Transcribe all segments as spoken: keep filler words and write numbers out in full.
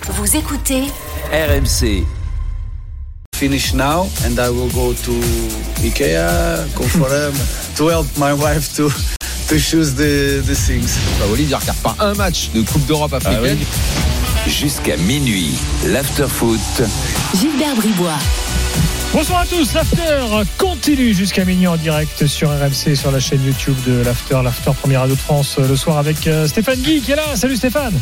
Vous écoutez R M C. Finish now and I will go to Ikea, Conforem, to help my wife to to choose the the things. Bah, Olivier regarde pas un match de Coupe d'Europe africaine. Ah oui. Jusqu'à minuit, l'after-foot. Gilbert Bribois. Bonsoir à tous, l'After continue jusqu'à minuit en direct sur R M C, sur la chaîne YouTube de l'After, l'After Première Radio de France, le soir avec Stéphane Guy qui est là. Salut Stéphane.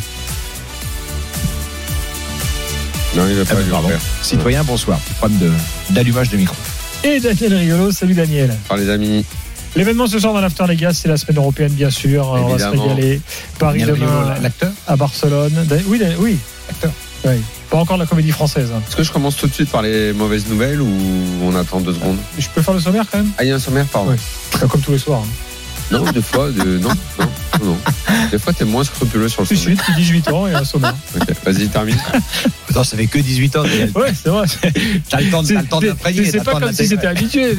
Non, il va pas ah, pardon. Citoyen, bonsoir. Problème de, d'allumage de micro. Et Daniel Riolo, salut Daniel. Bonsoir les amis. L'événement ce soir dans l'After, les gars, c'est la semaine européenne, bien sûr. Évidemment. On va se régaler. Paris Daniel demain, Riolo, l'acteur à Barcelone. Oui, oui, l'acteur. Oui. Pas encore de la comédie française. Hein. Est-ce que je commence tout de suite par les mauvaises nouvelles ou on attend deux secondes? Je peux faire le sommaire quand même? Ah, il y a un sommaire, pardon. Oui. Comme tous les soirs. Hein. Non, des fois, de... non, non, non. Des fois, t'es moins scrupuleux sur le sommaire. Tout de suite, dix-huit ans et un sommaire. Okay. Vas-y, termine. Non, ça fait que dix-huit ans. Daniel. Ouais, c'est vrai. T'as le temps, t'as le temps d'imprégner. C'est pas comme si c'était habitué.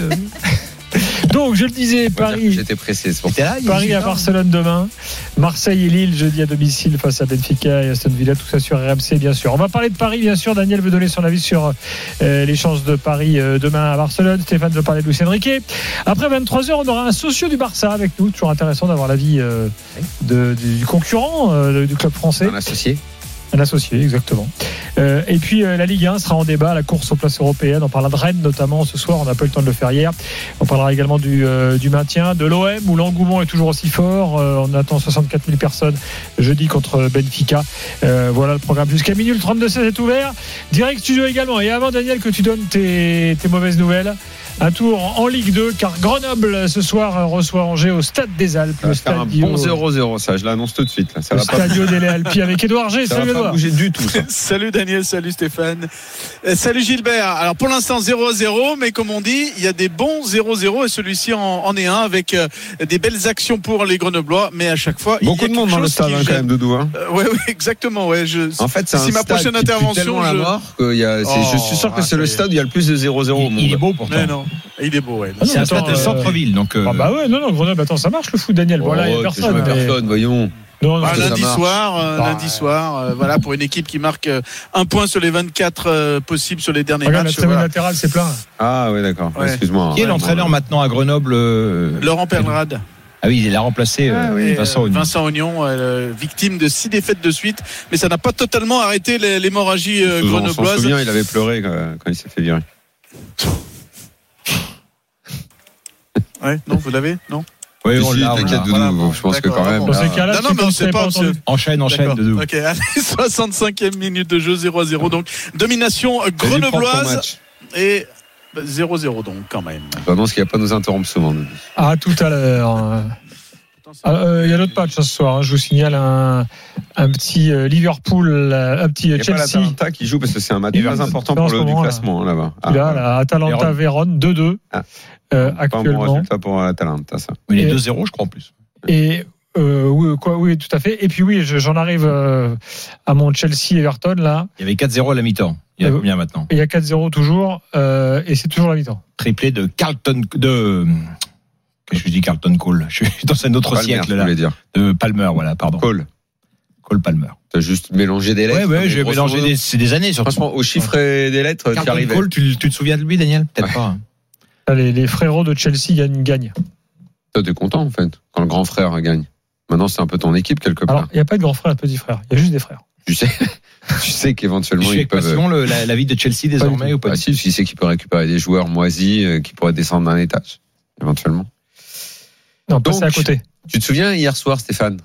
Donc, je le disais, Paris. J'étais pressé. C'est pour là, Paris à Barcelone demain. Marseille et Lille jeudi à domicile face à Benfica et Aston Villa. Tout ça sur R M C, bien sûr. On va parler de Paris, bien sûr. Daniel veut donner son avis sur euh, les chances de Paris euh, demain à Barcelone. Stéphane veut parler de Luis Enrique. Après vingt-trois heures, on aura un socio du Barça avec nous. Toujours intéressant d'avoir l'avis euh, de, du concurrent euh, du club français. Un associé. Un associé, exactement. Euh, et puis euh, la Ligue un sera en débat, la course aux places européennes. On parlera de Rennes notamment ce soir, on n'a pas eu le temps de le faire hier. On parlera également du, euh, du maintien, de l'O M où l'engouement est toujours aussi fort. Euh, on attend soixante-quatre mille personnes jeudi contre Benfica. Euh, voilà le programme jusqu'à minuit. Le trente-deux seize est ouvert. Direct studio également. Et avant Daniel que tu donnes tes, tes mauvaises nouvelles, un tour en Ligue deux, car Grenoble ce soir reçoit Angers au Stade des Alpes. Ça va faire un bon zéro zéro, ça, je l'annonce tout de suite. Là. Ça le va Stadio delle Alpi avec Édouard G. Ça salut va pas Edouard. Bouger du tout. Ça. Salut Daniel, salut Stéphane. Euh, salut Gilbert. Alors pour l'instant zéro zéro, mais comme on dit, il y a des bons zéro zéro et celui-ci en, en est un avec euh, des belles actions pour les Grenoblois, mais à chaque fois beaucoup il y a de monde dans le stade hein, quand même, Doudou. Hein. Euh, ouais, ouais, exactement. Ouais, je, en fait, c'est si un ma stade prochaine qui intervention, je... la mort que y a, oh, je suis sûr que c'est ah, le stade où il y a le plus de zéro zéro au monde. Il est beau pourtant. Mais non, il est beau. Ouais. C'est un stade de centre-ville, donc. Euh... Ah bah ouais, non, non, Grenoble, attends, ça marche le foot, Daniel. Oh, voilà, il y a personne. Mais... personne, voyons. Non, non, ah, lundi soir, euh, bah, lundi soir, euh, voilà pour une équipe qui marque euh, un point sur les vingt-quatre euh, possibles sur les derniers regarde, matchs. La tribune voilà. latérale, c'est plein. Ah oui, d'accord. Ouais. Excuse-moi. Qui est ouais, l'entraîneur bon, maintenant à Grenoble euh... Laurent Perlrade. Ah oui, il a remplacé euh, ah oui, Vincent Ognon. Vincent Ognon, euh, victime de six défaites de suite, mais ça n'a pas totalement arrêté l'hémorragie euh, grenobloise. On s'en souvient, il avait pleuré quand, quand il s'est fait virer. Ouais, non, vous l'avez, non? Oui, on l'a, t'inquiète, Doudou. Voilà, bon, je pense que quand même. Dans ces cas-là, non, non, mais on sait pas. Enchaîne, enchaîne, Doudou. Ok, allez, soixante-cinquième minute de jeu, zéro à zéro. Donc, domination grenobloise. Et zéro zéro, donc, quand même. Vraiment, ce qui va pas nous interrompre souvent. Ah, tout à l'heure. Il euh, y a d'autres matchs ce soir. Hein. Je vous signale un, un petit euh, Liverpool, un petit euh, Chelsea. Il n'y a pas l'Atalanta qui joue parce que c'est un match très important pour le moment, du classement là. Hein, là-bas. Ah, là, la Atalanta Vérone deux deux ah. euh, actuellement. Pas un bon résultat pour l'Atalanta, ça. Il est deux zéro, je crois en plus. Et euh, oui, quoi, oui, tout à fait. Et puis oui, j'en arrive euh, à mon Chelsea Everton là. Il y avait quatre zéro à la mi-temps. Il y a euh, combien maintenant? Il y a quatre zéro toujours, euh, et c'est toujours la mi-temps. Triplé de Carlton de. Qu'est-ce que je dis, Carlton Cole? Je suis dans un autre Palmer, siècle là. Dire. De Palmer, voilà, pardon. Cole. Cole Palmer. T'as juste mélangé des lettres. Ouais, ouais, j'ai mélangé des, c'est des années surtout. Franchement, aux chiffres et des lettres Carlton qui arrivaient. Cole, tu, tu te souviens de lui, Daniel? Peut-être ouais. pas. Hein. Les, les frérots de Chelsea gagnent. gagnent. Toi, t'es content en fait quand le grand frère gagne. Maintenant, c'est un peu ton équipe quelque part. Alors, il n'y a pas de grand frère et de petit frère. Il y a juste des frères. Tu sais, tu sais qu'éventuellement ils peuvent. Selon le, la, la vie de Chelsea désormais pas ou pas? Ah, si, il sait qu'il peut récupérer des joueurs moisis euh, qui pourraient descendre d'un étage, éventuellement. Non, passer à côté. Tu te souviens hier soir, Stéphane?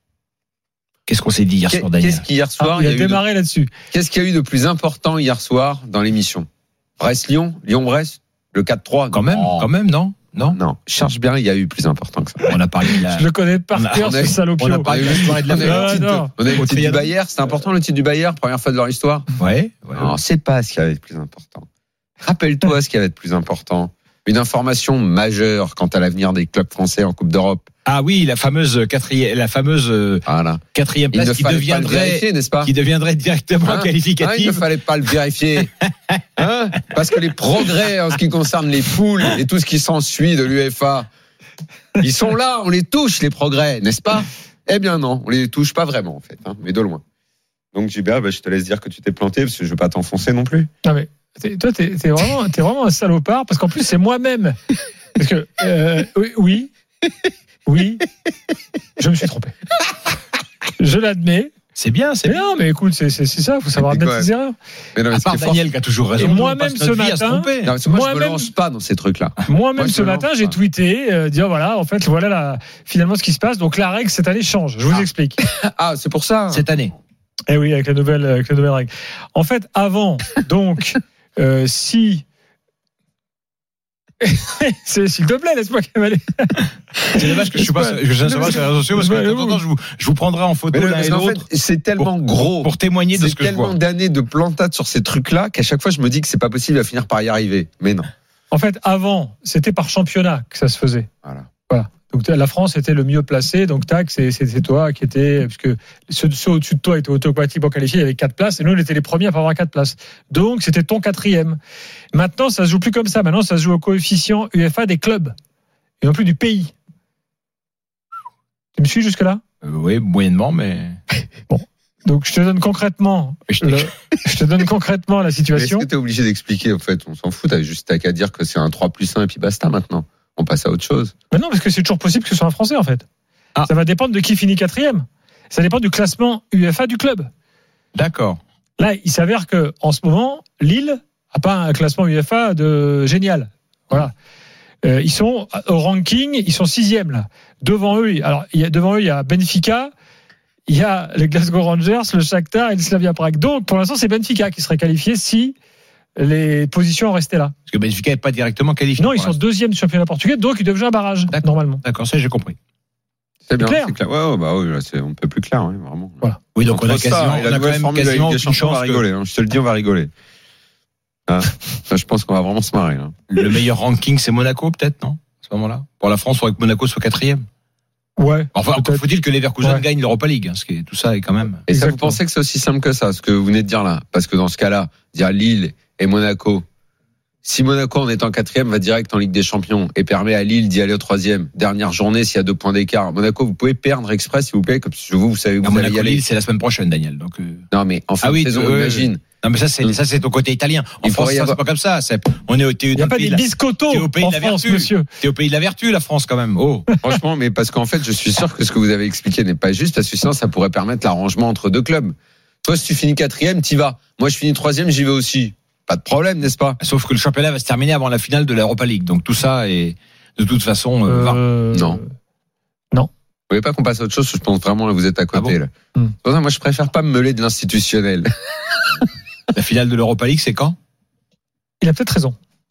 Qu'est-ce qu'on s'est dit hier soir, Daniel? Qu'est-ce qu'hier soir ah, il a, il y a démarré de... là-dessus. Qu'est-ce qu'il y a eu de plus important hier soir dans l'émission? Brest-Lyon, Lyon-Brest, le quatre trois. Quand même, oh. quand même, non? Non, non. Cherche bien, il y a eu plus important que ça. On a parlé de la... Je le connais par cœur, ce salopio. On a parlé de la soirée de la fête. On a eu le titre du Bayern. C'était important le titre du Bayern, première fois de leur histoire. Ouais. ouais non, c'est pas ce qui avait de plus important. Rappelle-toi ce qui avait de plus important. Une information majeure quant à l'avenir des clubs français en Coupe d'Europe. Ah oui, la fameuse quatrième, la fameuse voilà. quatrième place qui deviendrait, n'est-ce pas ? qui deviendrait directement hein qualificative. Hein, il ne fallait pas le vérifier, hein, parce que les progrès en ce qui concerne les poules et tout ce qui s'ensuit de l'UEFA, ils sont là, on les touche les progrès, n'est-ce pas ? Eh bien non, on les touche pas vraiment en fait, hein, mais de loin. Donc Gilbert, bah, je te laisse dire que tu t'es planté parce que je veux pas t'enfoncer non plus. Non mais t'es, toi, t'es, t'es vraiment, t'es vraiment un salopard parce qu'en plus c'est moi-même. Parce que euh, oui, oui, je me suis trompé. Je l'admets. C'est bien, c'est mais bien. non, mais écoute, c'est, c'est, c'est ça, il faut savoir admettre ses erreurs. Mais non, mais À part Daniel qui a toujours raison. Et moi-même ce matin, non, moi, je me moi-même, lance pas dans ces trucs-là. moi-même Moi, je ce me matin, lance j'ai pas. tweeté, euh, dire voilà, en fait, voilà la, finalement ce qui se passe. Donc la règle cette année change. Je vous Ah. explique. Ah, c'est pour ça. Cette année. Eh oui, avec la nouvelle, avec la nouvelle règle. En fait, avant, donc, euh, si c'est, s'il te plaît, laisse-moi cavaler. C'est dommage que je suis pas, que je viens de savoir sur les réseaux sociaux parce que de temps en temps, je vous, je vous prendrai en photo Mais l'un parce et qu'en l'autre fait, c'est tellement pour, gros. pour témoigner de C'est ce que je tellement vois. d'années de plantade sur ces trucs-là qu'à chaque fois, je me dis que c'est pas possible, il va finir par y arriver. Mais non. En fait, avant, c'était par championnat que ça se faisait. Voilà. Voilà. Donc la France était le mieux placé, donc tac, c'est, c'était toi qui étais, parce que ceux, ceux au-dessus de toi étaient automatiquement qualifiés, il y avait quatre places, et nous on était les premiers à avoir quatre places. Donc c'était ton quatrième. Maintenant, ça se joue plus comme ça. Maintenant, ça se joue au coefficient U F A des clubs et non plus du pays. Tu me suis jusque là? Euh, oui, moyennement, mais. Donc je te donne concrètement, Je le, je te donne concrètement la Mais est-ce situation. que t'es obligé d'expliquer, en fait? On s'en fout, t'as juste t'as qu'à dire que c'est un trois plus un et puis basta maintenant. On passe à autre chose. Mais non, parce que c'est toujours possible que ce soit un Français en fait. Ah. Ça va dépendre de qui finit quatrième. Ça dépend du classement U F A du club. D'accord. Là, il s'avère que en ce moment, Lille a pas un classement U F A de génial. Voilà. Euh, ils sont au ranking, ils sont sixième là. Devant eux, alors il y a, devant eux, il y a Benfica, il y a les Glasgow Rangers, le Shakhtar et le Slavia Prague. Donc, pour l'instant, c'est Benfica qui serait qualifié si les positions restaient là. Parce que Benfica n'est pas directement qualifié. Non, ils pour sont l'instant. deuxième du championnat portugais, donc ils doivent jouer un barrage D'accord. normalement. D'accord, ça j'ai compris. C'est bien, clair. c'est clair. Ouais, ouais, bah oui, là, c'est un peu plus clair, ouais, vraiment. Voilà. Oui, donc on a Entre ça quasiment, et la on a quand nouvelle même formule de la quasiment Ligue des aucune Champions, on va chance que rigoler. hein. Je te le dis, on va rigoler. Ah, ça, je pense qu'on va vraiment se marrer. Hein. le meilleur ranking c'est Monaco peut-être, non? À ce moment-là. Pour la France, il faudrait que Monaco soit quatrième. Ouais. Enfin, encore peut-être. faut-il que Leverkusen Ouais. gagne l'Europa League, hein, ce qui est, tout ça est quand même. Et ça, vous Exactement. pensez que c'est aussi simple que ça, ce que vous venez de dire là? Parce que dans ce cas-là, dire Lille et Monaco, si Monaco en étant quatrième va direct en Ligue des Champions et permet à Lille d'y aller au troisième, dernière journée s'il y a deux points d'écart, Monaco, vous pouvez perdre exprès s'il vous plaît, comme si vous, vous savez que À vous allez y Monaco aller. Lille, c'est la semaine prochaine, Daniel. Donc, euh... Non, mais en fin Ah de oui, saison, euh, imagine. non, mais ça c'est Mm. ça c'est au côté italien. En Il France, pourrait y ça, avoir- c'est pas comme ça. C'est, on est au, t'es Il n'y a au pas pays des de la- biscottos t'es au pays de en la France, vertu. monsieur. T'es au pays de la vertu, la France quand même. Oh. Franchement, mais parce qu'en fait, je suis sûr que ce que vous avez expliqué n'est pas juste, parce que sinon, ça pourrait permettre l'arrangement entre deux clubs. Toi, si tu finis quatrième, t'y vas. Moi, je finis troisième, j'y vais aussi. Pas de problème, n'est-ce pas? Sauf que le championnat va se terminer avant la finale de l'Europa League. Donc tout ça est de toute façon euh, vain. Euh, Non. Vous voulez pas qu'on passe à autre chose? Je pense vraiment que vous êtes à côté, Ah là. Hmm. C'est pour ça, moi, je préfère pas me mêler de l'institutionnel. La finale de l'Europa League, c'est quand? Il a peut-être raison.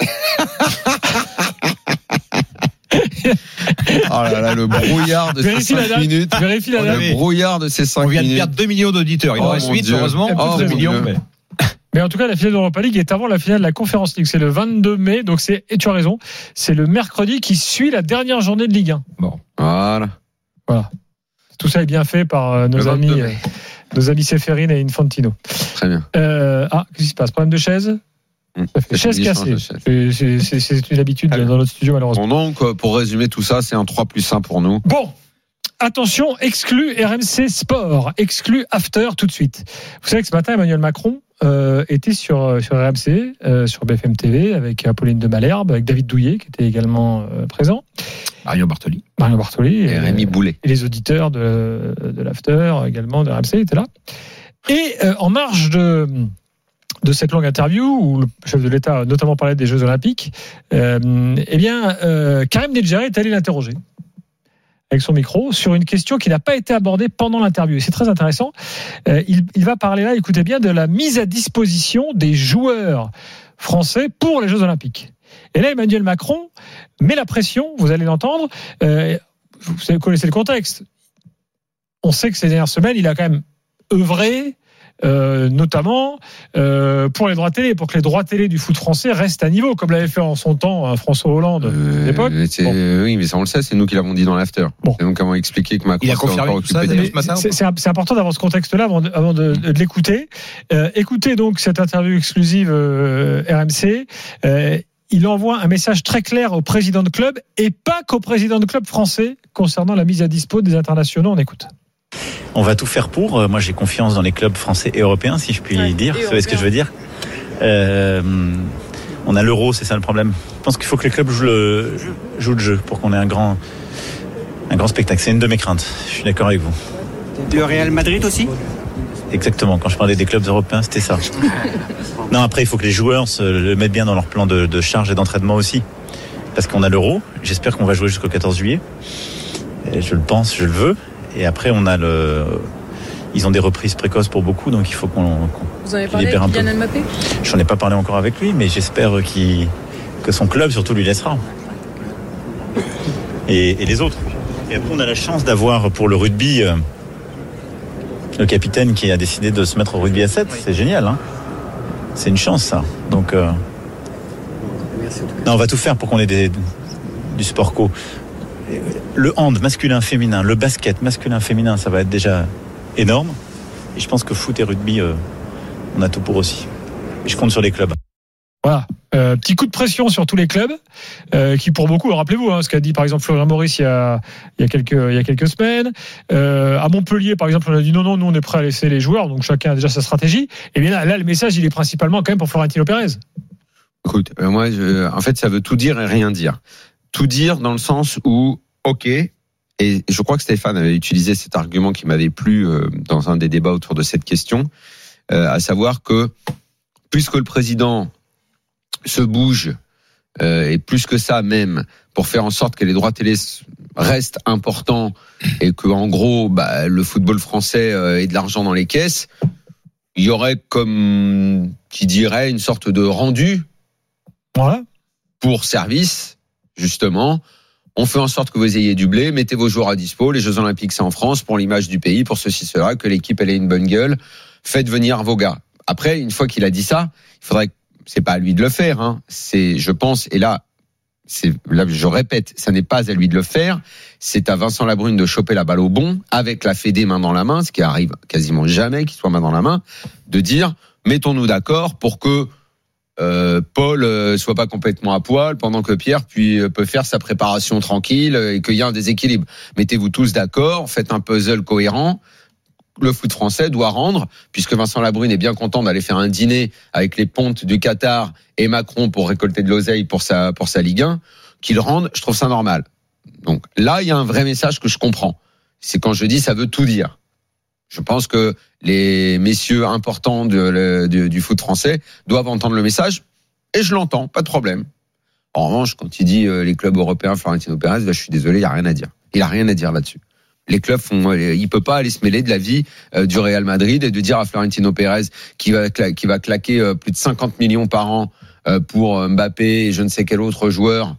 Oh là là, le brouillard de ces Vérifie la cinq date. Vérifie Vérifie la On date. avait- Le brouillard de ces cinq On vient de minutes. perdre deux millions d'auditeurs. Il Oh, en reste mon huit, Dieu. heureusement. Oh, deux mon millions, Dieu. mais Mais en tout cas, la finale de l'Europa League est avant la finale de la Conference League. C'est le vingt-deux mai, donc c'est, et tu as raison, c'est le mercredi qui suit la dernière journée de Ligue un. Voilà. Voilà. Tout ça est bien fait par euh, nos Le amis, vingt-deux euh, mai. nos amis Séphérine et Infantino. Très bien. Euh, ah, qu'est-ce qui se passe? Problème de chaise? Hum. Ça fait chaise Il change cassée. de chaise. C'est, c'est- c'est- c'est une habitude Très bien. dans notre studio, malheureusement. Bon, donc, euh, pour résumer tout ça, c'est un trois plus un pour nous. Bon, attention, exclu R M C Sport, exclu After tout de suite. Vous savez que ce matin, Emmanuel Macron euh, était sur, sur R M C, euh, sur B F M T V, avec Apolline de Malherbe, avec David Douillet, qui était également euh, présent, Mario Bartoli. Mario Bartoli, Et Rémi Boulet. et les auditeurs de, de l'After également de R M C étaient là. Et euh, en marge de, de cette longue interview, où le chef de l'État a notamment parlé des Jeux Olympiques, euh, eh bien, euh, Karim Nedjari est allé l'interroger avec son micro sur une question qui n'a pas été abordée pendant l'interview. Et c'est très intéressant. Euh, il, il va parler là, écoutez bien, de la mise à disposition des joueurs français pour les Jeux Olympiques. Et là, Emmanuel Macron met la pression, vous allez l'entendre. Euh, vous connaissez le contexte. On sait que ces dernières semaines, il a quand même œuvré, euh, notamment euh, pour les droits télé, pour que les droits télé du foot français restent à niveau, comme l'avait fait en son temps hein, François Hollande Euh, à l'époque. c'est- Bon. Oui, mais ça, on le sait, c'est nous qui l'avons dit dans l'after. Bon. C'est nous qui avons expliqué que Macron Il a serait confirmé encore tout ça, occupé de- Daniel, ce matin, C'est, c'est, c'est important d'avoir ce contexte-là avant de, avant de, de l'écouter. Euh, écoutez donc cette interview exclusive euh, R M C. Euh, il envoie un message très clair au président de club et pas qu'au président de club français concernant la mise à dispo des internationaux. On écoute. On va tout faire pour. Moi, j'ai confiance dans les clubs français et européens, si je puis ouais, dire. Vous savez ce que je veux dire euh, On a l'euro, c'est ça le problème. Je pense qu'il faut que les clubs jouent le, jouent le jeu pour qu'on ait un grand, un grand spectacle. C'est une de mes craintes. Je suis d'accord avec vous. Le Real Madrid aussi ? Exactement. Quand je parlais des clubs européens, c'était ça. Non, après, il faut que les joueurs se le mettent bien dans leur plan de, de charge et d'entraînement aussi. Parce qu'on a l'euro. J'espère qu'on va jouer jusqu'au quatorze juillet. Et je le pense, je le veux. Et après, on a le. Ils ont des reprises précoces pour beaucoup, donc il faut qu'on. qu'on Vous en avez parlé avec Kylian Mbappé ? J'en ai pas parlé encore avec lui, mais j'espère qu'il... que son club surtout lui laissera. Et, et les autres. Et après, on a la chance d'avoir pour le rugby euh, le capitaine qui a décidé de se mettre au rugby à sept. C'est génial, hein. C'est une chance, ça. Donc, euh... non, on va tout faire pour qu'on ait des, du sport co. Le hand masculin, féminin, le basket masculin, féminin, ça va être déjà énorme. Et je pense que foot et rugby, euh, on a tout pour aussi. Et je compte sur les clubs. Voilà. Euh, petit coup de pression sur tous les clubs, euh, qui pour beaucoup, rappelez-vous, hein, ce qu'a dit par exemple Florian Maurice il y a, il y a quelques, il y a quelques semaines. Euh, à Montpellier, par exemple, on a dit non, non, nous on est prêt à laisser les joueurs, donc chacun a déjà sa stratégie. Et bien là, là le message, il est principalement quand même pour Florentino Pérez. Écoute, euh, moi, je, en fait, ça veut tout dire et rien dire. Tout dire dans le sens où, ok, et je crois que Stéphane avait utilisé cet argument qui m'avait plu euh, dans un des débats autour de cette question, euh, à savoir que puisque le président se bouge, euh, et plus que ça même, pour faire en sorte que les droits télé restent importants et que en gros, bah, le football français euh, ait de l'argent dans les caisses, il y aurait comme qui dirait une sorte de rendu voilà. pour service, justement. On fait en sorte que vous ayez du blé, mettez vos joueurs à dispo, les Jeux Olympiques c'est en France, pour l'image du pays, pour ceci, cela, que l'équipe elle ait une bonne gueule, faites venir vos gars. Après, une fois qu'il a dit ça, il faudrait, c'est pas à lui de le faire, hein. C'est, je pense, et là, c'est, là, je répète, ça n'est pas à lui de le faire, c'est à Vincent Labrune de choper la balle au bon, avec la Fédé main dans la main, ce qui arrive quasiment jamais qu'il soit main dans la main, de dire, mettons-nous d'accord pour que Euh, Paul euh, soit pas complètement à poil pendant que Pierre puis euh, peut faire sa préparation tranquille euh, et qu'il y a un déséquilibre. Mettez-vous tous d'accord, faites un puzzle cohérent. Le foot français doit rendre, puisque Vincent Labrune est bien content d'aller faire un dîner avec les pontes du Qatar et Macron pour récolter de l'oseille pour sa pour sa Ligue un, qu'il rende. Je trouve ça normal. Donc là, il y a un vrai message que je comprends. C'est quand je dis ça veut tout dire. Je pense que les messieurs importants de, de, du foot français doivent entendre le message, et je l'entends, pas de problème. En revanche, quand il dit euh, les clubs européens, Florentino Pérez, là, je suis désolé, il n'y a rien à dire. Il n'a rien à dire là-dessus. Les clubs font, euh, il peut pas aller se mêler de la vie euh, du Real Madrid et de dire à Florentino Pérez qui va, cla- qui va claquer euh, plus de cinquante millions par an euh, pour Mbappé et je ne sais quel autre joueur.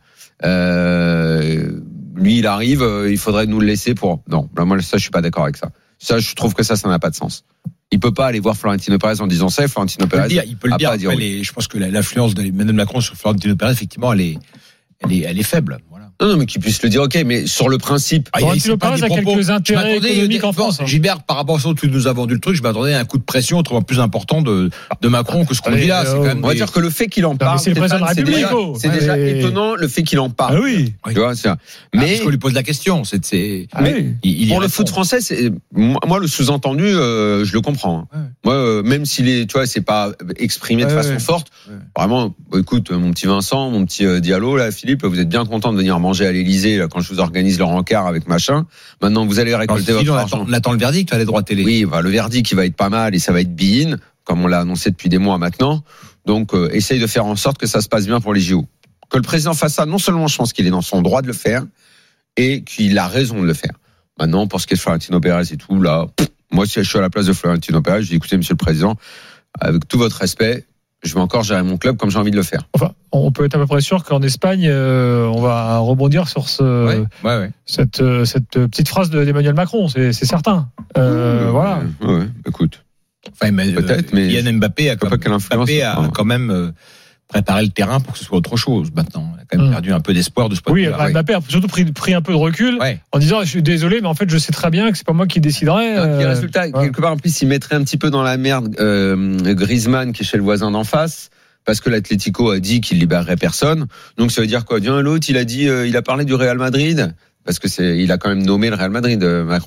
Euh, lui, il arrive, euh, il faudrait nous le laisser pour. Non, là, moi, ça, je suis pas d'accord avec ça. Ça, je trouve que ça, ça n'a pas de sens. Il peut pas aller voir Florentino Pérez en disant ça. Florentino Pérez, il peut le dire. Il peut le dire. Après, dire oui. les, je pense que l'influence d'Emmanuel Macron sur Florentino Pérez, effectivement, elle est, elle est, elle est faible. Voilà. Non, non, mais qu'il puisse le dire, ok, mais sur le principe. Ah, Florentino Pérez a quelques intérêts économiques en France. Hein. Gilbert, par rapport à ce que nous avons vendu le truc, je m'attendais à un coup de pression autrement plus important de, de Macron que ce qu'on dit là. C'est quand même on va des... dire que le fait qu'il en parle, c'est le président de la République. Déjà, c'est ouais. déjà étonnant le fait qu'il en parle. Ah oui. Tu vois, c'est. Mais ah, parce qu'on lui pose la question, c'est. c'est... Ah oui. il, il pour le foot français, c'est moi le sous-entendu, euh, je le comprends. Hein. Ouais. Moi, euh, même s'il est, tu vois, c'est pas exprimé de ouais, façon ouais. forte. Ouais. Vraiment, écoute, mon petit Vincent, mon petit euh, Diallo, là, Philippe, vous êtes bien content de venir manger à l'Élysée là, quand je vous organise le rencard avec machin. Maintenant, vous allez récolter Alors, votre on argent. Attend, on attend le verdict, les droits télé. Oui, bah, le verdict, il va être pas mal et ça va être be-in, comme on l'a annoncé depuis des mois maintenant. Donc, euh, essaye de faire en sorte que ça se passe bien pour les J O. Que le président fasse ça, non seulement je pense qu'il est dans son droit de le faire et qu'il a raison de le faire. Maintenant, pour ce qui est de Florentino Pérez et tout, là, pff, moi, si je suis à la place de Florentino Pérez, je dis, écoutez, monsieur le président, avec tout votre respect, je vais encore gérer mon club comme j'ai envie de le faire. Enfin, on peut être à peu près sûr qu'en Espagne, euh, on va rebondir sur ce, ouais, ouais, ouais. Cette, cette petite phrase d'Emmanuel Macron, c'est, c'est certain. Euh, mmh, voilà. Ouais, ouais, écoute. Enfin, mais, peut-être, mais Yann Mbappé a, pas Mbappé a quand même euh, préparé le terrain pour que ce soit autre chose maintenant. Il a quand même mmh. perdu un peu d'espoir de ce point oui, de vue. Mbappé a surtout pris, pris un peu de recul ouais. en disant je suis désolé, mais en fait je sais très bien que c'est pas moi qui déciderai. Euh, le résultat, ouais. quelque part en plus, il mettrait un petit peu dans la merde euh, Griezmann qui est chez le voisin d'en face. Parce que l'Atlético a dit qu'il libérerait personne. Donc ça veut dire quoi? Bien l'autre, il a dit, euh, il a parlé du Real Madrid. Parce que c'est, il a quand même nommé le Real Madrid, euh, Macron.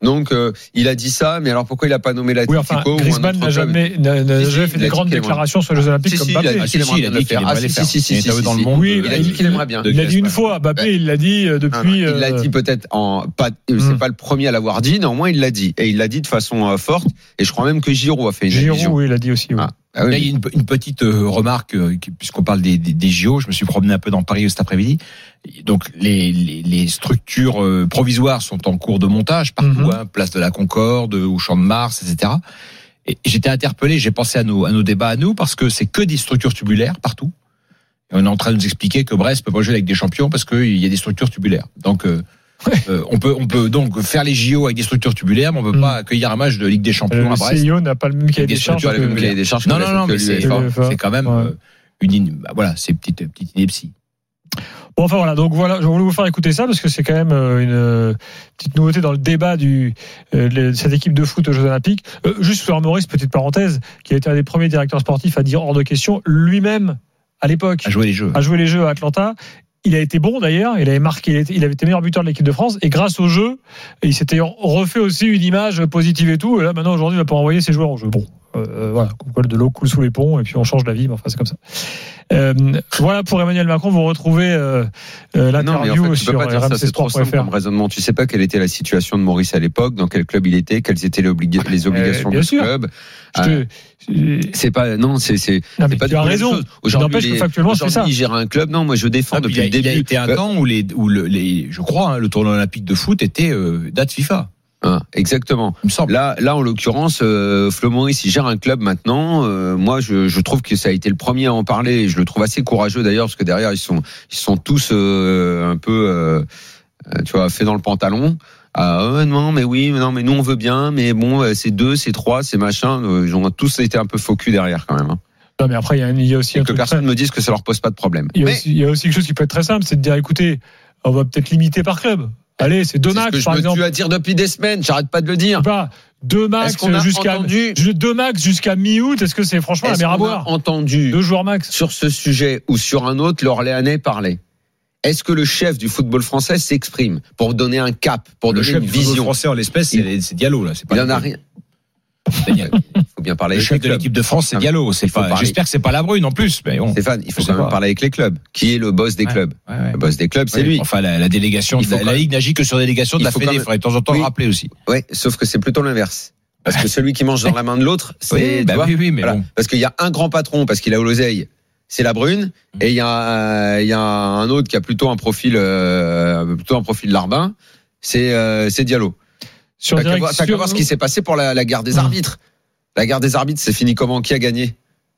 Donc, euh, il a dit ça, mais alors pourquoi il a pas nommé la Oui, enfin, Griezmann n'a jamais, n'a, n'a si, jamais si, fait des grandes déclarations sur les Jeux Olympiques si, comme si, Mbappé. il a dit qu'il aimerait bien le faire. Ah, si, si, si, si, si, dans si, le monde. Oui, il a dit qu'il aimerait bien. Il l'a dit une fois. Mbappé, il l'a dit depuis. Il l'a dit peut-être en pas. C'est hum. pas le premier à l'avoir dit. Néanmoins, il l'a dit et il l'a dit de façon euh, forte. Et je crois même que Giroud a fait une Giroud, allusion. oui, il l'a dit aussi. Oui. Ah. Ah oui. Là, il y a une, une petite euh, remarque, euh, puisqu'on parle des, des, des J O, je me suis promené un peu dans Paris cet après-midi. Donc, les, les, les structures euh, provisoires sont en cours de montage partout, Mm-hmm. hein, place de la Concorde, au Champ de Mars, et cetera. Et j'étais interpellé, j'ai pensé à nos, à nos débats à nous, parce que c'est que des structures tubulaires partout. Et on est en train de nous expliquer que Brest peut pas jouer avec des champions parce qu'il y a des structures tubulaires. Donc, euh, Ouais. Euh, on peut on peut donc faire les J O avec des structures tubulaires, mais on peut Mm. pas accueillir un match de Ligue des Champions Le à Brest. C I O n'a pas le même cahier Des des charges. structures, que- le même des charges Non que non la- non, que mais c'est l'UEFA. c'est quand même Ouais. euh, une in- bah, voilà, c'est petite petite ineptie. Bon, enfin voilà, donc voilà, je voulais vous faire écouter ça parce que c'est quand même euh, une euh, petite nouveauté dans le débat du euh, de cette équipe de foot aux Jeux Olympiques. Euh, juste sur Maurice, petite parenthèse, qui a été un des premiers directeurs sportifs à dire hors de question lui-même à l'époque À jouer les jeux. à jouer les Jeux à Atlanta. Il a été bon d'ailleurs, il avait marqué, il, était, il avait été meilleur buteur de l'équipe de France et grâce au jeu, il s'était refait aussi une image positive et tout. Et là maintenant aujourd'hui, il va pas envoyer ses joueurs au jeu. Bon, euh, voilà, comme quoi de l'eau coule sous les ponts et puis on change d'avis, mais enfin c'est comme ça. Euh, voilà pour Emmanuel Macron, vous retrouvez euh, euh, l'interview non, mais en fait, tu sur peux pas dire R M ça, C c'est trop Sport point simple F R. comme raisonnement. Tu sais pas quelle était la situation de Maurice à l'époque, dans quel club il était, quelles étaient les, obliga- les obligations bien de sûr. ce club. Je te- Euh, c'est pas, non, c'est, c'est, Non, mais c'est pas tu des as bonnes raison. choses. Il Aujourd'hui, n'empêche que les- factuellement, c'est aujourd'hui, ça. il gère un club. Non, moi, je défends Ah, depuis il, a, le début. il a été un Euh, temps où les où le, les je crois hein, le tournoi olympique de foot était euh, date FIFA. hein, exactement. Il me semble. Là, là, en l'occurrence, euh, Flo Maurice, il gère un club maintenant. Euh, moi, je, je trouve que ça a été le premier à en parler. Et je le trouve assez courageux d'ailleurs, parce que derrière, ils sont, ils sont tous euh, un peu, euh, tu vois, faits dans le pantalon. Ah euh, non, mais oui, non, mais nous on veut bien, mais bon, euh, c'est deux, c'est trois, c'est machin. Euh, ils ont tous été un peu faux cul derrière quand même. Hein. Non, mais après, il y a, il y a aussi Et un que truc personne très- me dise que ça leur pose pas de problème. il y, a Mais aussi, il y a aussi quelque chose qui peut être très simple, c'est de dire écoutez, on va peut-être limiter par club. Allez, c'est deux c'est ce max que je par me exemple. tue à dire depuis des semaines. J'arrête pas de le dire. Pas deux max Est-ce qu'on a jusqu'à entendu- deux max jusqu'à mi-août. Est-ce que c'est franchement la Est-ce mer à qu'on a boire entendu Deux joueurs max. sur ce sujet ou sur un autre l'Orléanais parler? Est-ce que le chef du football français s'exprime pour donner un cap, pour Le donner chef une du football vision? français en l'espèce, c'est, c'est Diallo là. C'est pas Il en le- a rien. Daniel. Il faut bien parler Le avec chef les de clubs. l'équipe de France, c'est Ah, Diallo. C'est il faut pas. parler. J'espère que c'est pas la Brune en plus, mais bon. Stéphane, il faut Je quand sais même pas. parler avec les clubs. Qui est le boss des Ouais, clubs? ouais, ouais. Le boss des clubs, c'est Oui, lui. Enfin, la, la délégation, Il de faut la, quand la même- Ligue n'agit que sur délégation de il la faut Fédé. quand Il même- faudrait de temps en temps Oui. le rappeler aussi. Ouais, sauf que c'est plutôt l'inverse. Parce que celui qui mange dans la main de l'autre, c'est, Oui, tu bah vois, oui, oui, mais voilà. bon. Parce qu'il y a un grand patron, parce qu'il a l'oseille, c'est la Brune, et il y a, euh, il y a un autre qui a plutôt un profil, euh, plutôt un profil larbin, c'est, euh, c'est Diallo. Sur T'as qu'à direct- voir, t'as qu'à sur- voir ce qui s'est passé pour la, la guerre des Mmh. arbitres. La guerre des arbitres, c'est fini comment? Qui a gagné?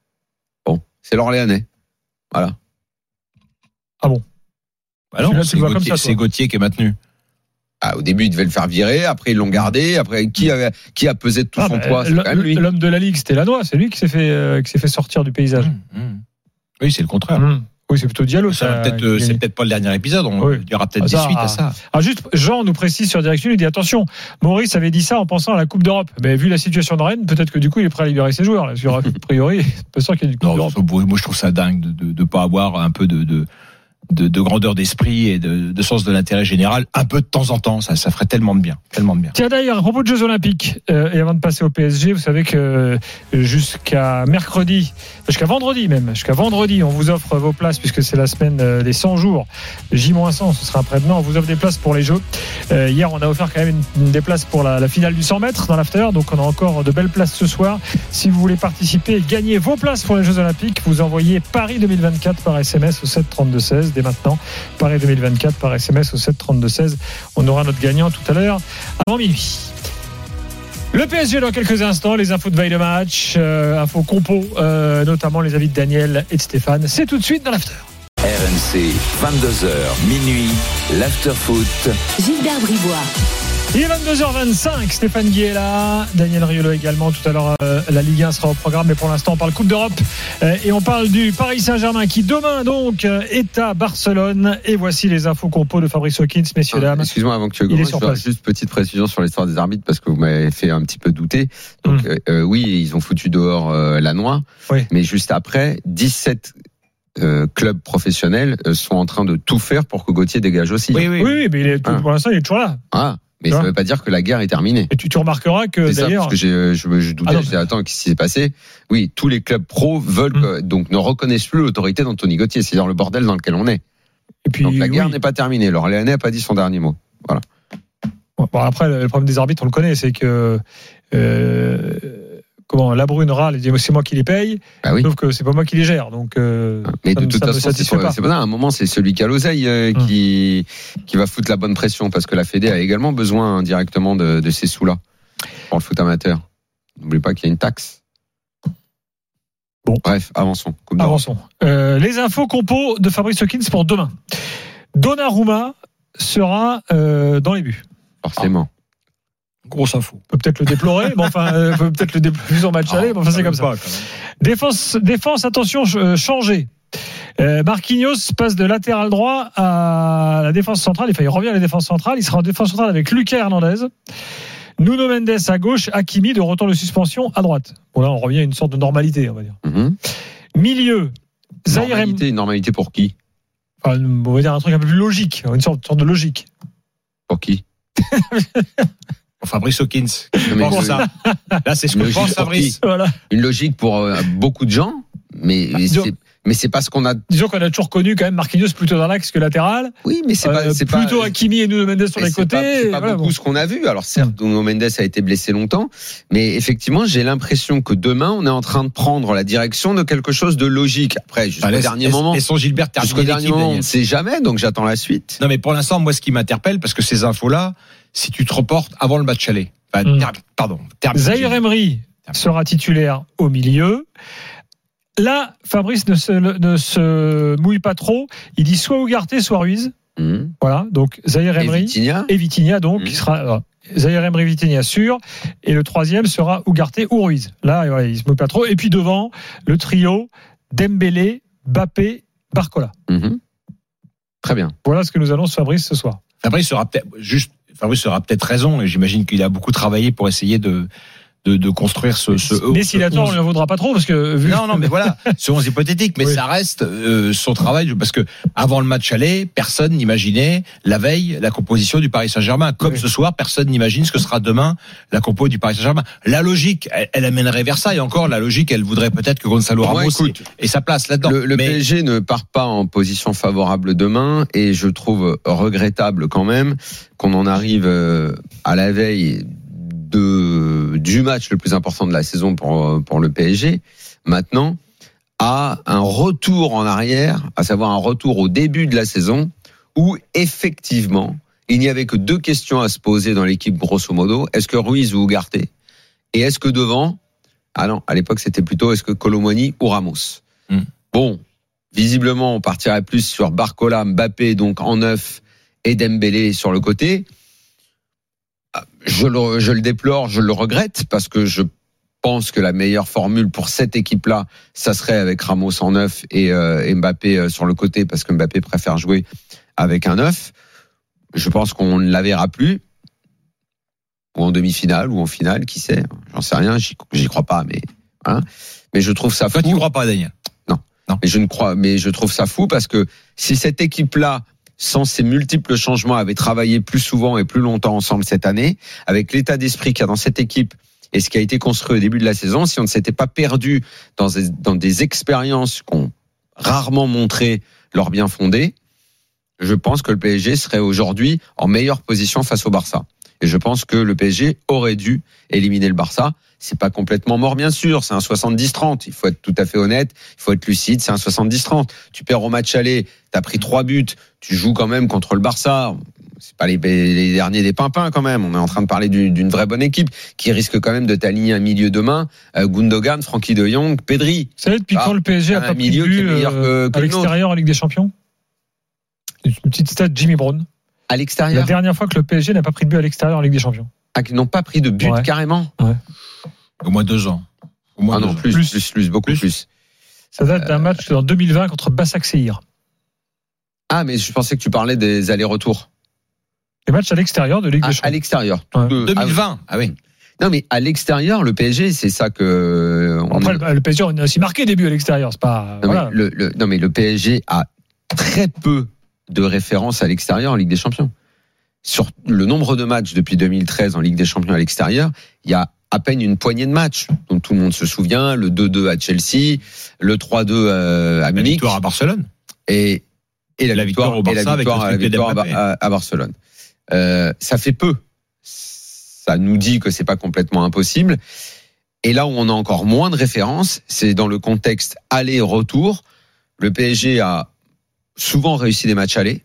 Bon, c'est l'Orléanais. Voilà. Bah non, Celui-là, tu c'est le vois comme Gauthier, ça, c'est toi. Gauthier qui est maintenu. Ah, au début, ils devaient le faire virer, après ils l'ont gardé, après qui a, qui a pesé de tout Ah, son bah, poids? C'est l'homme- quand même lui. L'homme de la Ligue, c'était Lannoy. C'est lui qui s'est fait, euh, qui s'est fait sortir du paysage. Mmh, mmh. Oui, c'est le contraire. Mmh. Oui, c'est plutôt Diallo. Ça va ça, peut-être, qui euh, a c'est gagné. peut-être pas le dernier épisode. On, Oui. Il y aura peut-être Ah, des ça, suites à ah. ça. Ah, juste, Jean nous précise sur Direction, il dit attention, Maurice avait dit ça en pensant à la Coupe d'Europe. Mais vu la situation de Rennes, peut-être que du coup, il est prêt à libérer ses joueurs. Là. Sur, a priori, c'est pas sûr qu'il y ait du Coupe Non, d'Europe. ça, moi, je trouve ça dingue de de, de pas avoir un peu de, de de de grandeur d'esprit et de, de sens de l'intérêt général un peu de temps en temps. Ça, ça ferait tellement de bien, tellement de bien. Tiens d'ailleurs, à propos de Jeux Olympiques, euh, et avant de passer au P S G, vous savez que euh, jusqu'à mercredi, jusqu'à vendredi même, jusqu'à vendredi, on vous offre vos places puisque c'est la semaine euh, des cent jours, J cent, ce sera après-demain, on vous offre des places pour les Jeux. Euh, hier, on a offert quand même une, une des places pour la, la finale du cent mètres dans l'after, donc on a encore de belles places ce soir. Si vous voulez participer et gagner vos places pour les Jeux Olympiques, vous envoyez Paris deux mille vingt-quatre par S M S au sept trente-deux seize dès maintenant. Paris deux mille vingt-quatre par S M S au sept trente-deux seize. On aura notre gagnant tout à l'heure avant minuit. Le P S G dans quelques instants, les infos de veille de match, euh, infos compo, euh, notamment les avis de Daniel et de Stéphane. C'est tout de suite dans l'after. R M C, vingt-deux heures, minuit, l'after-foot. Gilbert Bribois. Il est vingt-deux heures vingt-cinq, Stéphane Guy est là, Daniel Riolo également. Tout à l'heure, euh, la Ligue un sera au programme, mais pour l'instant, on parle Coupe d'Europe euh, et on parle du Paris Saint-Germain qui demain donc euh, est à Barcelone. Et voici les infos compos de Fabrice Hawkins, messieurs, Ah, dames. excuse-moi avant que tu Il est commences, sur je dois- place. juste petite précision sur l'histoire des arbitres parce que vous m'avez fait un petit peu douter. Donc Mm. euh, euh, oui, ils ont foutu dehors euh, Lannoy, Oui. mais juste après, dix-sept euh, clubs professionnels euh, sont en train de tout faire pour que Gauthier dégage aussi. Oui, oui. Oui, oui, mais il est, Ah. pour l'instant, il est toujours là. Ah, Mais ça ne veut pas dire que la guerre est terminée. Et tu, tu remarqueras que c'est d'ailleurs. Ça, parce que j'ai, je, je doutais, ah non, je disais, attends, qu'est-ce qui s'est passé? Oui, tous les clubs pro veulent, mmh. que, donc ne reconnaissent plus l'autorité d'Anthony Gauthier. C'est dans le bordel dans lequel on est. Et puis, donc la guerre oui. n'est pas terminée. L'Orléanais n'a pas dit son dernier mot. Voilà. Bon, après, le problème des arbitres, on le connaît, c'est que. Euh, Comment la Brune râle et dit c'est moi qui les paye, ah oui. sauf que c'est pas moi qui les gère. Donc, euh, mais ça, de toute ça façon, c'est, pas. c'est pas ça. À un moment, c'est celui qui a l'oseille euh, hum. qui qui va foutre la bonne pression parce que la Fédé a également besoin indirectement de, de ces sous-là pour le foot amateur. N'oubliez pas qu'il y a une taxe. Bon, bref, avançons. Coupe avançons. Euh, les infos compos de Fabrice Hawkins pour demain. Donnarumma sera euh, dans les buts. Forcément. Ah. Grosse info. On peut peut-être le déplorer, mais enfin, euh, peut peut-être le déplorer en match aller, mais enfin, c'est comme ça. Défense, défense, attention, euh, changé. Euh, Marquinhos passe de latéral droit à la défense centrale. Enfin, il revient à la défense centrale. Il sera en défense centrale avec Lucas Hernandez. Nuno Mendes à gauche, Hakimi de retour de suspension à droite. Bon, là, on revient à une sorte de normalité, on va dire. Mm-hmm. Milieu. Normalité, normalité pour qui? Enfin, on va dire un truc un peu plus logique, une sorte, sorte de logique. Pour qui? Fabrice Hawkins. Mais pense ça. Là, c'est ce que pense Fabrice. Voilà. Une logique pour euh, beaucoup de gens, mais, mais, c'est, mais c'est pas ce qu'on a. Disons qu'on a toujours connu quand même Marquinhos plutôt dans l'axe que latéral. Oui, mais c'est, euh, pas, c'est plutôt pas, Hakimi et Nuno Mendes sur les c'est côtés. Pas, c'est pas voilà, beaucoup bon. ce qu'on a vu. Alors certes, Nuno Mendes a été blessé longtemps, mais effectivement, j'ai l'impression que demain, on est en train de prendre la direction de quelque chose de logique. Après, jusqu'au laisse, dernier laisse, moment, laissons Gilbert terminer jusqu'au dernier moment, on ne sait jamais, donc j'attends la suite. Non, mais pour l'instant, moi, ce qui m'interpelle, parce que ces infos-là, si tu te reportes avant le match aller. Enfin, mmh. ter- pardon. Termine. Zahir Emery sera titulaire au milieu. Là, Fabrice ne se, ne se mouille pas trop. Il dit soit Ugarte, soit Ruiz. Mmh. Voilà. Donc Zahir Emery et Vitinha, et Vitinha donc, mmh. qui sera alors, Zahir Emery, Vitinha sûr. Et le troisième sera Ugarte ou Ruiz. Là, voilà, il se mouille pas trop. Et puis devant, le trio Dembélé, Mbappé, Barcola. Mmh. Très bien. Voilà ce que nous annonce Fabrice ce soir. Fabrice sera peut-être juste. Fabrice aura peut-être raison, et j'imagine qu'il a beaucoup travaillé pour essayer de, de, de construire ce, ce mais s'il a tort, on ne le vaudra pas trop, parce que. Vu... Non, non, mais voilà, c'est onze hypothétique, mais oui. Ça reste euh, son travail, parce que avant le match aller, personne n'imaginait la veille la composition du Paris Saint-Germain. Comme oui. Ce soir, personne n'imagine ce que sera demain la compo du Paris Saint-Germain. La logique, elle, elle amènerait vers ça, et encore, la logique, elle voudrait peut-être que Gonzalo Ramos ouais, écoute, ait, ait sa place là-dedans. Le, le mais... P S G ne part pas en position favorable demain, et je trouve regrettable quand même qu'on en arrive à la veille de, du match le plus important de la saison pour, pour le P S G, maintenant, à un retour en arrière, à savoir un retour au début de la saison, où effectivement, il n'y avait que deux questions à se poser dans l'équipe, grosso modo. Est-ce que Ruiz ou Ugarte? Et est-ce que devant, ah non, à l'époque c'était plutôt, est-ce que Kolo Muani ou Ramos? mm. Bon, visiblement, on partirait plus sur Barcola, Mbappé, donc en neuf, et Dembélé sur le côté. Je le, je le déplore, je le regrette, parce que je pense que la meilleure formule pour cette équipe-là, ça serait avec Ramos en neuf et, euh, et Mbappé sur le côté, parce que Mbappé préfère jouer avec un neuf. Je pense qu'on ne la verra plus, ou en demi-finale, ou en finale, qui sait, j'en sais rien, j'y, j'y crois pas, mais hein. Mais je trouve ça fou. Toi, tu ne crois pas, Daniel? Non, non. Mais je ne crois, mais je trouve ça fou, parce que si cette équipe-là, sans ces multiples changements, avait travaillé plus souvent et plus longtemps ensemble cette année, avec l'état d'esprit qu'il y a dans cette équipe et ce qui a été construit au début de la saison, si on ne s'était pas perdu dans des, dans des expériences qu'on rarement montré leur bien fondé, je pense que le P S G serait aujourd'hui en meilleure position face au Barça. Et je pense que le P S G aurait dû éliminer le Barça. C'est pas complètement mort, bien sûr. C'est un soixante-dix trente. Il faut être tout à fait honnête. Il faut être lucide. C'est un soixante-dix trente. Tu perds au match aller. T'as pris trois buts. Tu joues quand même contre le Barça. C'est pas les, les derniers des pimpins quand même. On est en train de parler d'une, d'une vraie bonne équipe qui risque quand même de t'aligner un milieu demain. Euh, Gundogan, Frankie de Jong, Pedri. Vous savez depuis ah, quand le P S G a pas pris de but euh, à l'extérieur en Ligue des Champions? Une petite stat, Jimmy Brown. À l'extérieur. La dernière fois que le P S G n'a pas pris de but à l'extérieur en Ligue des Champions. Ah, qu'ils n'ont pas pris de but ouais. carrément. Ouais. Au moins deux ans. Au moins ah non, plus, plus, plus, plus, beaucoup plus. plus. Ça date d'un euh... match en deux mille vingt contre Başakşehir. Ah, mais je pensais que tu parlais des allers-retours. Les matchs à l'extérieur de Ligue ah, des Champions. À l'extérieur. Ouais. deux mille vingt. Ah oui. Non, mais à l'extérieur, le P S G, c'est ça que. On Après, est... le P S G, on a aussi marqué des buts à l'extérieur. C'est pas. Non, voilà. mais le, le, non, mais le P S G a très peu de références à l'extérieur en Ligue des Champions. sur le nombre de matchs depuis deux mille treize en Ligue des Champions à l'extérieur, il y a à peine une poignée de matchs dont tout le monde se souvient, le deux deux à Chelsea, le trois deux à Munich. La victoire à Barcelone. Et, et la, la victoire, victoire au Barça, et la victoire, avec la victoire à, à Barcelone. Euh, ça fait peu. Ça nous dit que c'est pas complètement impossible. Et là où on a encore moins de références, c'est dans le contexte aller-retour. Le P S G a souvent réussi des matchs aller.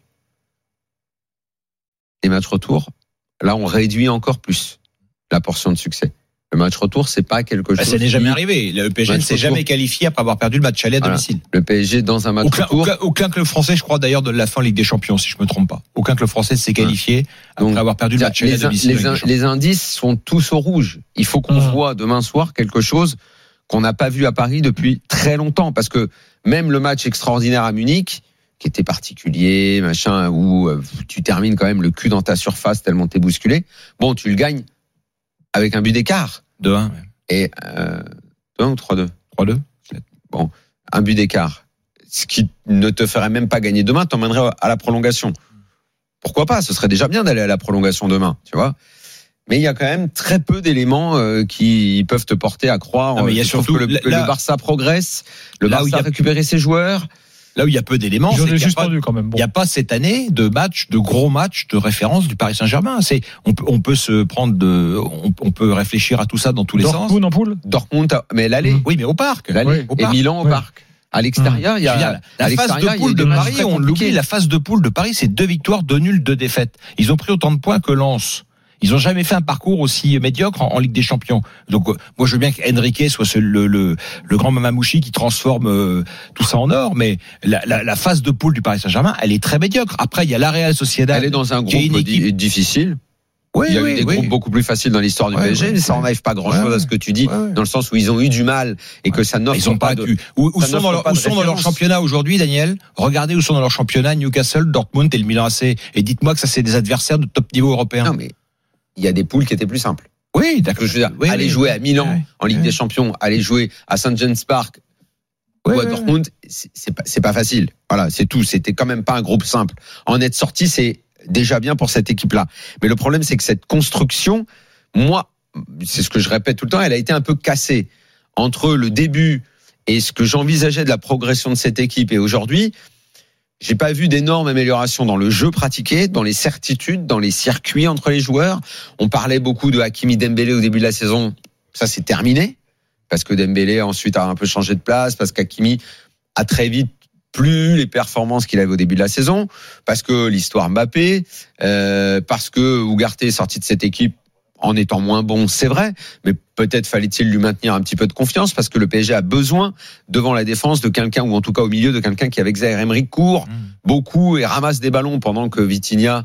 Les matchs retour, là on réduit encore plus la portion de succès. Le match retour, c'est pas quelque chose. Bah, ça n'est jamais arrivé. Le P S G ne s'est jamais qualifié après avoir perdu le match aller à voilà. domicile. Le P S G dans un match aucun, retour. Aucun, aucun club français, je crois d'ailleurs, de la fin Ligue des Champions, si je me trompe pas. Aucun club français s'est qualifié ouais. après Donc, avoir perdu le match aller à domicile. Les, in, les indices sont tous au rouge. Il faut qu'on mmh. voit demain soir quelque chose qu'on n'a pas vu à Paris depuis très longtemps, parce que même le match extraordinaire à Munich, qui était particulier, machin, où tu termines quand même le cul dans ta surface tellement t'es bousculé. Bon, tu le gagnes avec un but d'écart. deux un. Et euh, deux un ou trois deux trois deux Bon, un but d'écart. Ce qui ne te ferait même pas gagner demain, t'emmènerait à la prolongation. Pourquoi pas ? Ce serait déjà bien d'aller à la prolongation demain, tu vois. Mais il y a quand même très peu d'éléments euh, qui peuvent te porter à croire non, mais il y a surtout que le, là, que le Barça progresse, le là Barça a récupéré ses joueurs. Là où il y a peu d'éléments, c'est qu'il n'y a, bon. a pas cette année de match, de gros matchs de référence du Paris Saint-Germain. C'est, on peut, on peut se prendre de, on, on peut réfléchir à tout ça dans tous les Dortmund sens. En poule. Dortmund, mais l'aller. Oui, mais au parc. L'aller. Oui. Au parc. Et Milan au oui. parc. À l'extérieur, il y a, la, la phase de poule de Paris, on l'oublie, la phase de poule de Paris, c'est deux victoires, deux nuls, deux défaites. Ils ont pris autant de points que Lens. Ils ont jamais fait un parcours aussi médiocre en, en Ligue des Champions. Donc euh, moi je veux bien qu'Enrique soit ce, le, le, le grand Mamamouchi qui transforme euh, tout ça en or, mais la, la, la phase de poule du Paris Saint-Germain, elle est très médiocre. Après il y a la Real Sociedad. Elle est dans un groupe équipe... difficile. Oui, il y a oui, eu des oui. groupes beaucoup plus faciles dans l'histoire du ouais, P S G, ouais, mais ça n'enlève pas grand-chose ouais, à ce que tu dis, ouais, ouais. dans le sens où ils ont eu du mal et que ça n'offre ils ont pas, pas de... Du... Où, où sont, dans leur, où sont dans leur championnat aujourd'hui, Daniel ? Regardez où sont dans leur championnat Newcastle, Dortmund et le Milan A C. Et dites-moi que ça, c'est des adversaires de top niveau européen. Non, mais il y a des poules qui étaient plus simples. Oui, d'accord. Je veux dire, oui, aller oui, jouer oui. à Milan oui, en Ligue oui. des Champions, aller jouer à Saint James Park oui, ou à oui, Dortmund, c'est, c'est pas, c'est pas facile. Voilà, c'est tout. C'était quand même pas un groupe simple. En être sorti, c'est déjà bien pour cette équipe-là. Mais le problème, c'est que cette construction, moi, c'est ce que je répète tout le temps, elle a été un peu cassée entre le début et ce que j'envisageais de la progression de cette équipe et aujourd'hui. J'ai pas vu d'énormes améliorations dans le jeu pratiqué, dans les certitudes, dans les circuits entre les joueurs. On parlait beaucoup de Hakimi Dembélé au début de la saison. Ça, c'est terminé. Parce que Dembélé, ensuite, a un peu changé de place. Parce qu'Hakimi a très vite plus les performances qu'il avait au début de la saison. Parce que l'histoire Mbappé. Euh, parce que Ugarte est sorti de cette équipe en étant moins bon, c'est vrai, mais peut-être fallait-il lui maintenir un petit peu de confiance parce que le P S G a besoin devant la défense de quelqu'un ou en tout cas au milieu de quelqu'un qui avec Zaïre Emery court mmh. beaucoup et ramasse des ballons pendant que Vitinha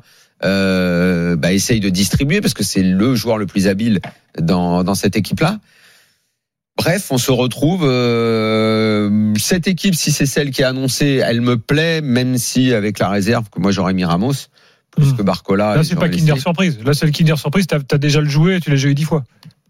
euh, bah, essaye de distribuer parce que c'est le joueur le plus habile dans, dans cette équipe-là. Bref, on se retrouve. Euh, cette équipe, si c'est celle qui est annoncée, elle me plaît, même si avec la réserve que moi j'aurais mis Ramos. Plus que Barcola. Là, c'est pas Kinder laissé. Surprise. Là, c'est le Kinder Surprise. T'as, t'as déjà le joué, tu l'as joué dix fois.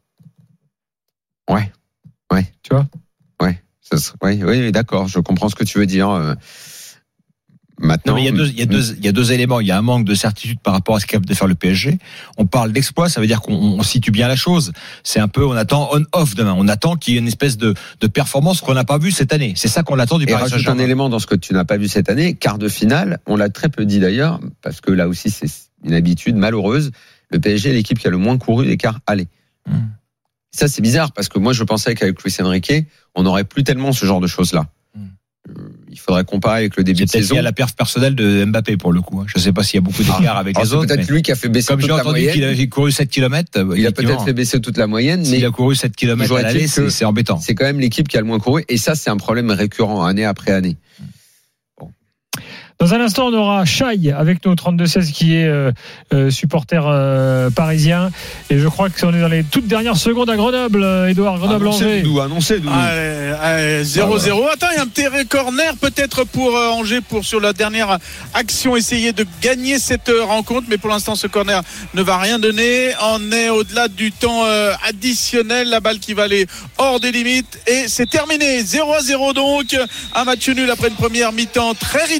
Ouais. Ouais. Tu vois? Ouais. Ça serait, oui, oui, d'accord. Je comprends ce que tu veux dire. Euh, maintenant. Non, mais il y a deux, il y a deux, il y a deux éléments. Il y a un manque de certitude par rapport à ce qu'a de faire le P S G. On parle d'exploit. Ça veut dire qu'on on situe bien la chose. C'est un peu, on attend on-off demain. On attend qu'il y ait une espèce de, de performance qu'on n'a pas vue cette année. C'est ça qu'on attend du Et Paris Saint-Germain. Un élément dans ce que tu n'as pas vu cette année. Quart de finale. On l'a très peu dit d'ailleurs, parce que là aussi, c'est une habitude malheureuse. Le P S G est l'équipe qui a le moins couru des quarts aller. Mmh. Ça, c'est bizarre parce que moi, je pensais qu'avec Luis Enrique, on n'aurait plus tellement ce genre de choses-là. Mmh. Il faudrait comparer avec le début c'est de saison. Il y a la perf personnelle de Mbappé pour le coup. Je ne sais pas s'il y a beaucoup d'écart ah, avec les c'est autres. Peut-être lui qui a fait baisser comme toute la moyenne. Comme j'ai entendu qu'il avait couru sept kilomètres. Il a peut-être fait baisser toute la moyenne. S'il mais a couru sept kilomètres à l'aller, c'est, c'est embêtant. C'est quand même l'équipe qui a le moins couru. Et ça, c'est un problème récurrent année après année. Dans un instant, on aura Chai avec nous au trente-deux seize qui est euh, euh, supporter euh, parisien. Et je crois qu'on est dans les toutes dernières secondes à Grenoble, Edouard, Grenoble-Angers. Doudou, annoncé, Doudou. Allez, allez, zéro zéro. Ah ouais. Attends, il y a un petit corner peut-être pour euh, Angers pour sur la dernière action essayer de gagner cette euh, rencontre. Mais pour l'instant, ce corner ne va rien donner. On est au-delà du temps euh, additionnel. La balle qui va aller hors des limites. Et c'est terminé. zéro à zéro donc. Un match nul après une première mi-temps très rythmée avec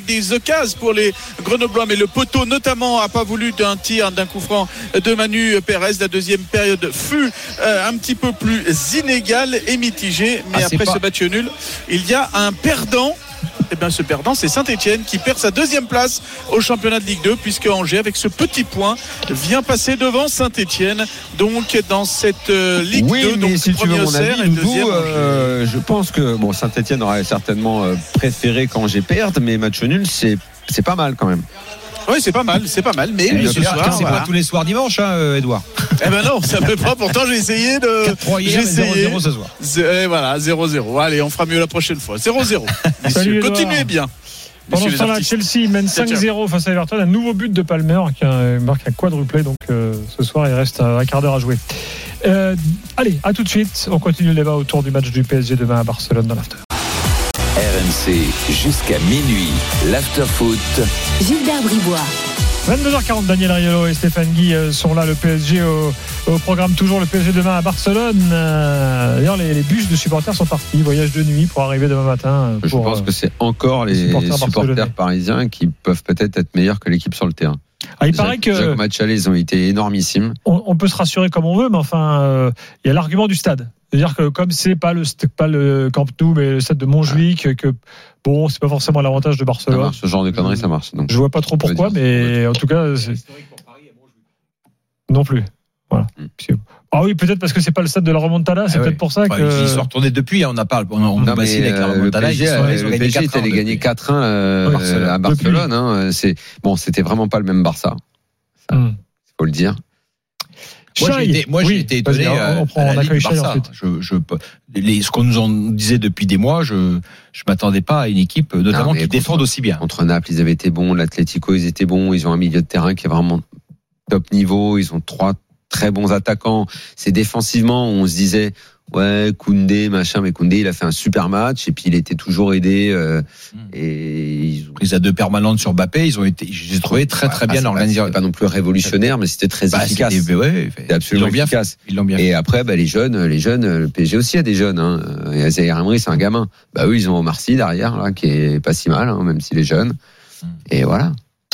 des occasions pour les Grenoblois, mais le poteau notamment a pas voulu d'un tir, d'un coup franc de Manu Pérez. La deuxième période fut euh, un petit peu plus inégale et mitigée, mais ah, après pas... ce match nul, il y a un perdant. Et bien ce perdant, c'est Saint-Etienne qui perd sa deuxième place au championnat de Ligue deux, puisque Angers, avec ce petit point, vient passer devant Saint-Etienne, donc dans cette euh, Ligue oui, deux. Mais donc si tu veux mon avis, et Doudou, euh, je pense que bon, Saint-Etienne aurait certainement euh, préféré qu'Angers perde, mais match nul, c'est, c'est pas mal quand même. Oui, c'est pas mal, c'est pas mal, mais et ce soir, c'est voilà. Pas tous les soirs dimanche, hein, Edouard. Eh ben non, ça peut pas. Pourtant, j'ai essayé de. quatre trois hier, j'ai essayé. zéro zéro ce soir. Et voilà, zéro zéro. Allez, on fera mieux la prochaine fois. zéro zéro. Salut, continuez bien. Pendant ce temps-là, Chelsea mène cinq zéro face à Everton. Un nouveau but de Palmer qui a marqué un quadruplé. Donc euh, ce soir, il reste un quart d'heure à jouer. Euh, allez, à tout de suite. On continue le débat autour du match du P S G demain à Barcelone dans l'after. R M C jusqu'à minuit, l'after-foot. Gilbert Bribois. vingt-deux heures quarante, Daniel Riolo et Stéphane Guy sont là. Le P S G au, au programme, toujours le P S G demain à Barcelone. D'ailleurs, les, les bus de supporters sont partis. Voyage de nuit pour arriver demain matin. Pour, Je pense que c'est encore les, les supporters, supporters parisiens qui peuvent peut-être être meilleurs que l'équipe sur le terrain. Ah, il déjà, paraît que déjà, au match aller, ils ont été énormissimes. On, on peut se rassurer comme on veut, mais enfin, euh, il y a l'argument du stade. C'est-à-dire que comme c'est pas le pas le Camp Nou, mais le stade de Montjuic, ouais. que bon, c'est pas forcément l'avantage de Barcelone. Ça marche, ce genre de conneries, ça marche. Donc, je vois pas trop pourquoi, mais en tout cas, c'est... non plus. Voilà. Mm. Ah oui, peut-être parce que c'est pas le stade de la remontada, c'est ah peut-être oui. pour ça enfin, que ils sont retournés depuis. On a pas, on, on non, mais avec la remontada. Le P S G, ils sont, ils ont le P S G était allé gagner quatre un euh, Barcelone. à Barcelone. Hein, c'est bon, c'était vraiment pas le même Barça. Ça, mm. faut le dire. Moi, j'ai été, moi, oui, j'ai été étonné à, on prend, à la Ligue Barça. Je, je, les, ce qu'on nous en disait depuis des mois, je, je m'attendais pas à une équipe, notamment non, qui contre, défende aussi bien. Contre Naples, ils avaient été bons. L'Atlético, ils étaient bons. Ils ont un milieu de terrain qui est vraiment top niveau. Ils ont trois très bons attaquants. C'est défensivement, on se disait, ouais, Koundé, machin, mais Koundé, il a fait un super match et puis il était toujours aidé. Euh, mmh. Et ils ont pris à deux permanentes sur Mbappé. Ils ont été, j'ai trouvé très très bah, bien organisé. Pas, pas non plus révolutionnaire, mais c'était très bah, efficace. C'était, ouais, c'était absolument ils bien efficace. Fait. Ils l'ont bien et fait. après, bah, les jeunes, les jeunes, le P S G aussi a des jeunes. Hein. Et Zaïre Emery, c'est un gamin. Bah eux, ils ont Omar Sy derrière, là, qui est pas si mal, hein, même s'il est jeune. Mmh. Et voilà.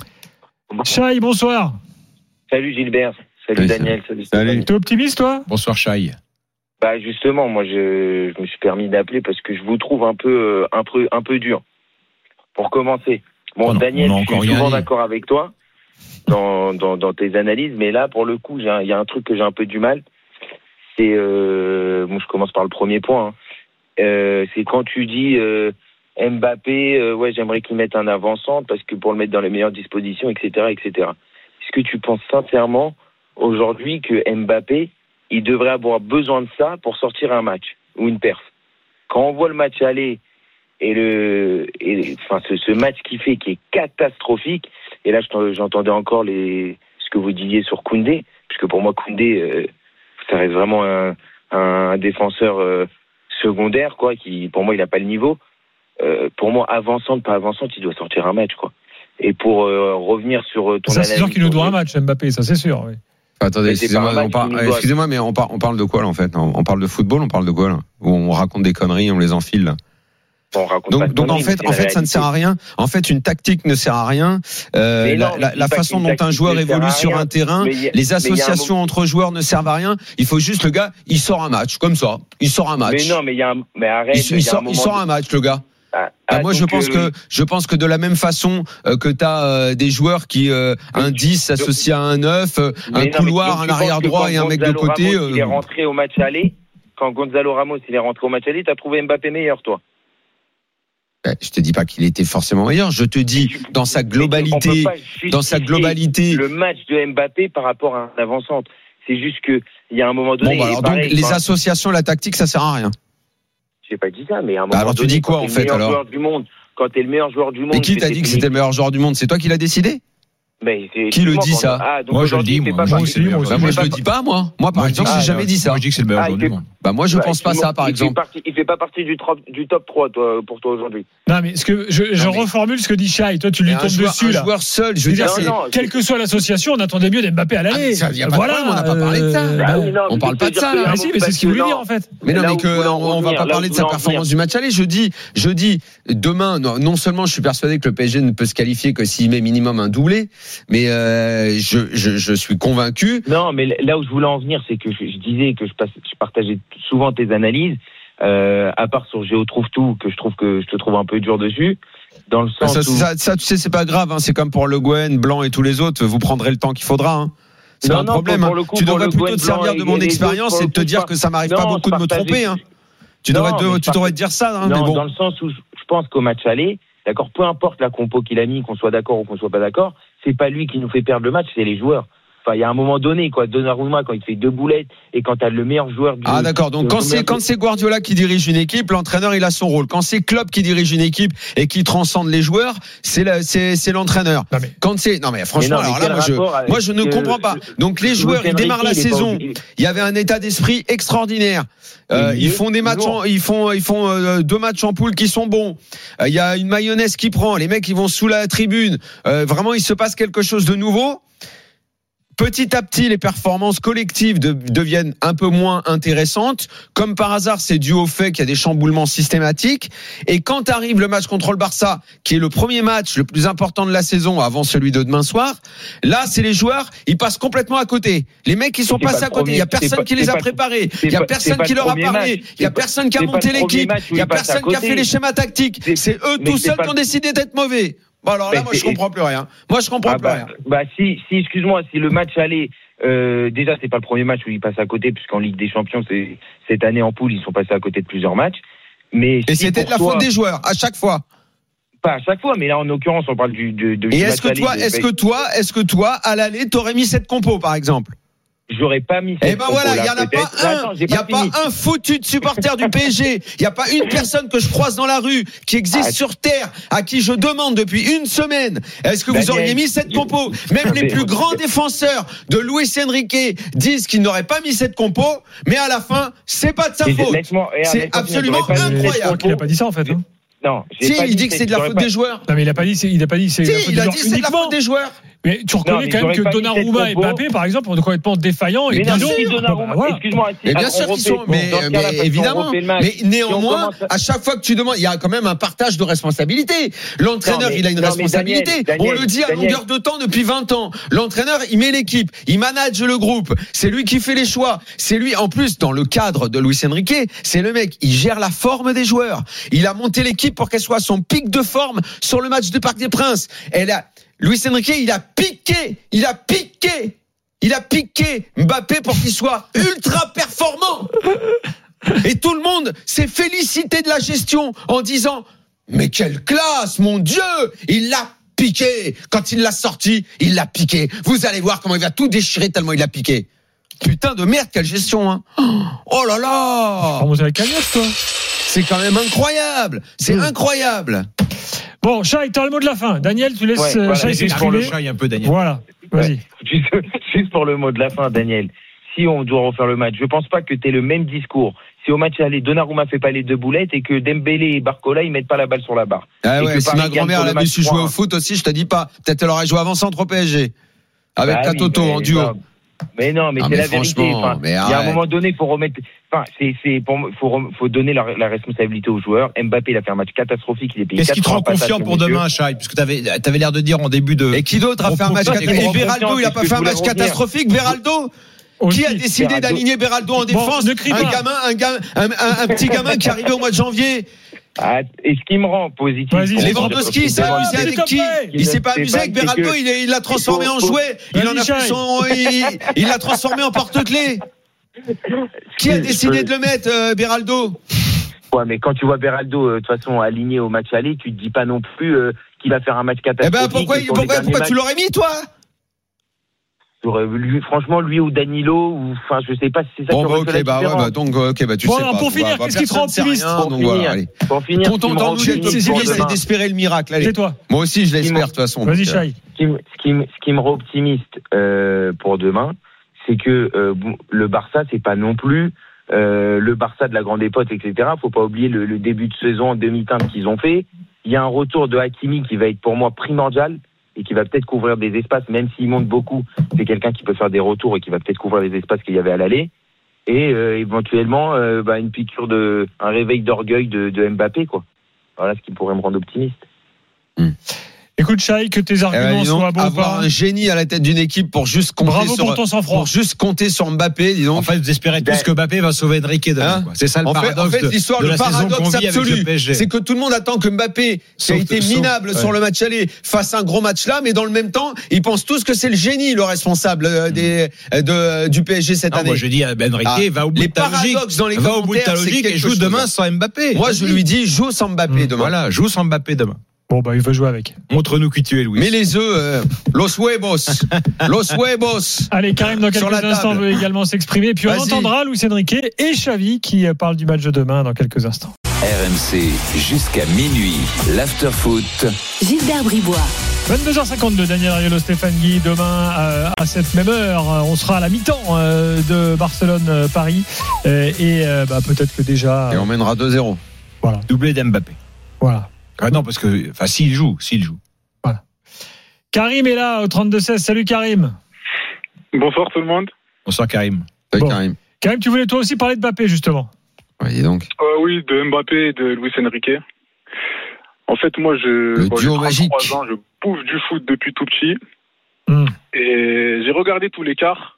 Chai, bonsoir. Salut Gilbert. Salut, salut Daniel. Salut. Salut. T'es optimiste, toi? Bonsoir Chai. Bah justement, moi je, je me suis permis d'appeler parce que je vous trouve un peu un peu un peu dur. Pour commencer, bon oh non, Daniel, je suis souvent d'accord avec toi dans, dans dans tes analyses, mais là pour le coup, il y a un truc que j'ai un peu du mal. C'est euh, bon, je commence par le premier point. Hein. Euh, c'est quand tu dis euh, Mbappé, euh, ouais, j'aimerais qu'il mette un avant-centre parce que pour le mettre dans les meilleures dispositions, et cetera, et cetera. Est-ce que tu penses sincèrement aujourd'hui que Mbappé il devrait avoir besoin de ça pour sortir un match ou une perf? Quand on voit le match aller et le, et, enfin, ce, ce match qu'il fait qui est catastrophique, et là j'entendais encore les, ce que vous disiez sur Koundé, puisque pour moi Koundé, euh, ça reste vraiment un, un défenseur euh, secondaire, quoi, qui pour moi il n'a pas le niveau. Euh, pour moi, avançante, pas avançante, il doit sortir un match, quoi. Et pour euh, revenir sur ton ça, analyse, c'est sûr qu'il nous doit un match, Mbappé, ça c'est sûr, oui. Attendez, excusez-moi, on parle, excusez-moi, mais on parle, on parle de quoi là en fait? On parle de football, on parle de quoi là? Où on raconte des conneries, on les enfile là. On raconte donc, pas de donc conneries, en fait, en fait, ça ne sert à rien. En fait, une tactique ne sert à rien. Euh, non, la, la, la façon dont un joueur évolue sur un terrain, a, les associations un... entre joueurs ne servent à rien. Il faut juste le gars, il sort un match comme ça. Il sort un match. Mais non, mais il y a un, mais arrête. Il, il, il sort, un, il sort un match, le gars. Ah, ah, moi je pense euh, que je pense que de la même façon euh, que tu as euh, des joueurs qui euh, un dix s'associe à un neuf, euh, un non, couloir, un arrière droit et un mec Gonzalo de côté. Ramos, euh... il est rentré au match aller. Quand Gonzalo Ramos il est rentré au match aller, tu as trouvé Mbappé meilleur, toi? Je te dis pas qu'il était forcément meilleur. Je te dis tu, dans sa globalité, dans sa globalité, le match de Mbappé par rapport à un avant-centre. C'est juste que il y a un moment donné. Bon, bah alors pareil, donc les quand... associations, la tactique, ça sert à rien. J'ai pas dit ça, mais à un moment bah alors donné, tu dis quoi en fait alors? Du monde, quand t'es le meilleur joueur du monde. Mais qui t'a dit que c'était le meilleur joueur du monde? C'est toi qui l'as décidé? Mais c'est, qui le dit ça? Ah, donc moi je le dis, moi, moi, c'est moi, bah, moi je le dis pas moi. Moi par moi, exemple, j'ai jamais dit ça. Moi je dis que c'est le meilleur joueur du monde. Bah moi je bah, pense pas ça par il exemple. Fait partie, il fait pas partie du, trop, du top trois toi, pour toi aujourd'hui. Non mais ce que je, je non, mais... reformule ce que dit Chai. Toi tu lui tombes joueur, dessus un là. joueur seul, je veux dire, non, non, quelle que soit l'association, on attendait mieux d'Mbappé à l'aller. Ah, y a voilà, on n'a pas parlé de ça. Bah, oui, non, on parle pas de ça. Ah si, mais c'est ce qu'il voulait dire en fait. Mais non, mais que on va pas parler de sa performance du match aller. Je dis, je dis demain, non seulement je suis persuadé que le P S G ne peut se qualifier que s'il met minimum un doublé, mais je je je suis convaincu. Non, mais là où je voulais en venir, c'est que je disais que je partageais souvent tes analyses. Euh, à part sur Géo trouve tout, que je trouve que je te trouve un peu dur dessus, dans le sens ça, où... ça, ça, tu sais, c'est pas grave, hein, c'est comme pour Le Guen, Blanc et tous les autres, vous prendrez le temps qu'il faudra. Hein. C'est non, pas un non, problème. Pour, pour coup, tu devrais plutôt Gwen, te servir de mon expérience et de te dire que ça m'arrive non, pas beaucoup de me tromper. Hein. Tu devrais, non, de, tu devrais te dire ça. Hein, non, mais bon. Dans le sens où je pense qu'au match aller, d'accord, peu importe la compo qu'il a mis, qu'on soit d'accord ou qu'on soit pas d'accord, c'est pas lui qui nous fait perdre le match, c'est les joueurs. Enfin, il y a un moment donné, quoi. Donnarumma, quand il fait deux boulettes et quand t'as le meilleur joueur du. Ah, d'accord. Donc, quand c'est, quand c'est Guardiola qui dirige une équipe, l'entraîneur, il a son rôle. Quand c'est Klopp qui dirige une équipe et qui transcende les joueurs, c'est la, c'est, c'est l'entraîneur. Non, mais... Quand c'est, non, mais franchement, mais non, mais alors là, moi, je, moi, je ne comprends pas. Donc, les joueurs, ils démarrent la saison. Il y avait un état d'esprit extraordinaire. Euh, ils font des matchs, en, ils font, ils font euh, deux matchs en poule qui sont bons. Il euh, y a une mayonnaise qui prend. Les mecs, ils vont sous la tribune. Euh, vraiment, il se passe quelque chose de nouveau. Petit à petit, les performances collectives de, deviennent un peu moins intéressantes. Comme par hasard, c'est dû au fait qu'il y a des chamboulements systématiques. Et quand arrive le match contre le Barça, qui est le premier match le plus important de la saison avant celui de demain soir, là, c'est les joueurs, ils passent complètement à côté. Les mecs, ils sont c'est passés à côté. Premier, il y a personne pas, qui les a préparés. Il y a personne qui leur a parlé. Match, il y a personne qui a monté l'équipe. Il y a personne qui a fait les schémas tactiques. C'est, c'est eux tout seuls qui ont décidé d'être mauvais. Bon alors là, mais moi je comprends plus rien. Moi je comprends ah plus bah, rien. Bah si, si, excuse-moi, si le match allait, euh, déjà c'est pas le premier match où ils passent à côté, puisqu'en Ligue des Champions, c'est cette année en poule, ils sont passés à côté de plusieurs matchs. Mais et si c'était de la toi, faute des joueurs à chaque fois. Pas à chaque fois, mais là en l'occurrence, on parle du de. de et est-ce que toi, est-ce que toi, est-ce que toi, à l'aller, t'aurais mis cette compo par exemple? J'aurais pas mis. Eh ben voilà, il y en a pas un, il y a pas un foutu de supporter du P S G. Il y a pas une personne que je croise dans la rue qui existe ah, sur terre à qui je demande depuis une semaine. Est-ce que vous Daniel, auriez mis cette compo? Même les plus grands défenseurs de Luis Enrique disent qu'ils n'auraient pas mis cette compo, mais à la fin, c'est pas de sa faute. C'est absolument incroyable. Il a pas dit ça en fait. Hein. Non, si, il dit que c'est de la faute des joueurs. Non, mais il a pas dit, il a pas dit, c'est. Si, il a dit c'est de la faute des joueurs. Mais tu reconnais non, mais quand même que Donnarumma et Mbappé, par exemple, sont complètement défaillants. Mais et non, si Donnarumma, voilà. Excuse-moi. Mais bien sûr qu'ils sont, mais, mais évidemment. Mais néanmoins, à chaque fois que tu demandes, il y a quand même un partage de responsabilité. L'entraîneur, il a une responsabilité. On le dit à longueur de temps depuis vingt ans. L'entraîneur, il met l'équipe, il manage le groupe. C'est lui qui fait les choix. C'est lui, en plus, dans le cadre de Luis Enrique, c'est le mec, il gère la forme des joueurs. Il a monté l'équipe pour qu'elle soit à son pic de forme sur le match du Parc des Princes. Elle a, Luis Enrique, il a piqué, il a piqué, il a piqué Mbappé pour qu'il soit ultra performant. Et tout le monde s'est félicité de la gestion en disant « Mais quelle classe, mon Dieu ! Il l'a piqué. Quand il l'a sorti, il l'a piqué. Vous allez voir comment il va tout déchirer tellement il l'a piqué. » Putain de merde, quelle gestion, hein. Oh là là. Tu vas avec Agnès, toi. C'est quand même incroyable. C'est mmh. incroyable. Bon, Chai, t'as le mot de la fin. Daniel, tu laisses ouais, voilà, Chai s'exprimer. Chai un peu, Daniel. Voilà, vas-y. Ouais. Juste, juste pour le mot de la fin, Daniel. Si on doit refaire le match, je pense pas que t'aies le même discours. Si au match aller, Donnarumma fait pas les deux boulettes et que Dembélé et Barcola ils mettent pas la balle sur la barre. Ah ouais, si ma grand-mère l'avait su jouer au foot aussi, je te dis pas. Peut-être elle aurait joué avant-centre au P S G. Avec bah Katoto oui, en duo. Non. Mais non, mais non, c'est mais la vérité. Enfin, il y a un moment donné, faut remettre. Enfin, c'est, c'est, pour, faut, faut donner la, la responsabilité aux joueurs. Mbappé, il a fait un match catastrophique. Il est payé. Qu'est-ce qui te rend confiant pour demain, Chai? Puisque t'avais, t'avais l'air de dire en début de. Et qui d'autre a fait un match catastrophique? Et Beraldo, il a pas fait un match catastrophique, Beraldo? Qui a décidé d'aligner Beraldo en défense? Un gamin, un gamin, un, un, un petit gamin qui arrivait au mois de janvier. Ah, et ce qui me rend positif. Lewandowski, c'est amusé avec qui? Il s'est pas amusé avec Beraldo, il, il l'a transformé en jouet. Il en a fait son, il, il l'a transformé en porte-clés. Qui a décidé de le mettre, euh, Beraldo? Ouais, mais quand tu vois Beraldo, euh, de toute façon, aligné au match aller, tu te dis pas non plus, euh, qu'il va faire un match catastrophique. Eh ben, pourquoi, pourquoi, pourquoi tu l'aurais mis, toi? Lui, franchement, lui ou Danilo, ou, enfin, je sais pas si c'est ça. Bon, bah, ok, bah, ouais, bah, donc, ok, bah, tu bon, sais alors, pas. Pour finir, qu'est-ce qui te rend optimiste? Pour donc, finir, voilà, allez. Pour finir, Ton temps, j'essaie d'espérer le miracle, allez. C'est toi. Moi aussi, je l'espère, de toute façon. Vas-y, Chai. ce qui, me- ce qui, me- ce qui me rend optimiste euh, pour demain, c'est que euh, bon, le Barça, c'est pas non plus euh, le Barça de la grande époque, et cetera. Faut pas oublier le, le début de saison en demi-teinte qu'ils ont fait. Il y a un retour de Hakimi qui va être pour moi primordial et qui va peut-être couvrir des espaces, même s'il monte beaucoup. C'est quelqu'un qui peut faire des retours et qui va peut-être couvrir les espaces qu'il y avait à l'aller. Et euh, éventuellement, euh, bah, une piqûre de, un réveil d'orgueil de, de Mbappé, quoi. Voilà ce qui pourrait me rendre optimiste. Écoute, Shai, que tes Eh ben, arguments dis donc, soient bons. avoir pas. un génie à la tête d'une équipe pour juste compter Bravo sur pour ton sang-froid. pour juste compter sur Mbappé, dis donc. En fait, vous espérez tous que Mbappé va sauver Enrique demain. Hein quoi. C'est ça le En fait, paradoxe en fait, de- l'histoire, de le la saison qu'on paradoxe vit avec le absolu, P S G. c'est que tout le monde attend que Mbappé, qui a Sauf- été sauf- minable ouais. sur le match aller, fasse un gros match là, mais dans le même temps, ils pensent tous que c'est le génie, le responsable euh, des, euh, de, du P S G cette Non, année. moi je dis à Ben Enrique, Ah, va au bout les de ta logique. paradoxes dans les Va au bout de ta commentaires, c'est logique et quelque joue chose. demain sans Mbappé. Moi, je Vas-y. lui dis, joue sans Mbappé Mmh. demain. Voilà, joue sans Mbappé demain. Bon, bah, il va jouer avec. Montre-nous qui tu es, Louis. Mais les œufs, euh, los huevos, los huevos. Allez, Karim, dans Sur quelques la instants, table. veut également s'exprimer. Puis on Vas-y. entendra Luis Enrique et Xavi qui euh, parlent du match de demain dans quelques instants. R M C jusqu'à minuit. L'afterfoot. Gilbert Bribois. vingt-deux heures cinquante-deux, Daniel Ariolo, Stéphane Guy. Demain, euh, à cette même heure, euh, on sera à la mi-temps euh, de Barcelone-Paris. Euh, et euh, bah, peut-être que déjà. Et on mènera deux zéro. Voilà. Doublé d'Mbappé. Voilà. Ah non, parce que, enfin, s'il joue, s'il joue. Karim est là au trente-deux seize. Salut Karim. Bonsoir tout le monde. Bonsoir Karim. Salut Bon. Karim. Karim, tu voulais toi aussi parler de Mbappé, justement. Ouais, dis donc. Euh, oui, de Mbappé et de Luis Enrique. En fait, moi, je, Le bon, j'ai duo magique. trente-trois ans, je bouffe du foot depuis tout petit. Hum. Et j'ai regardé tous les quarts.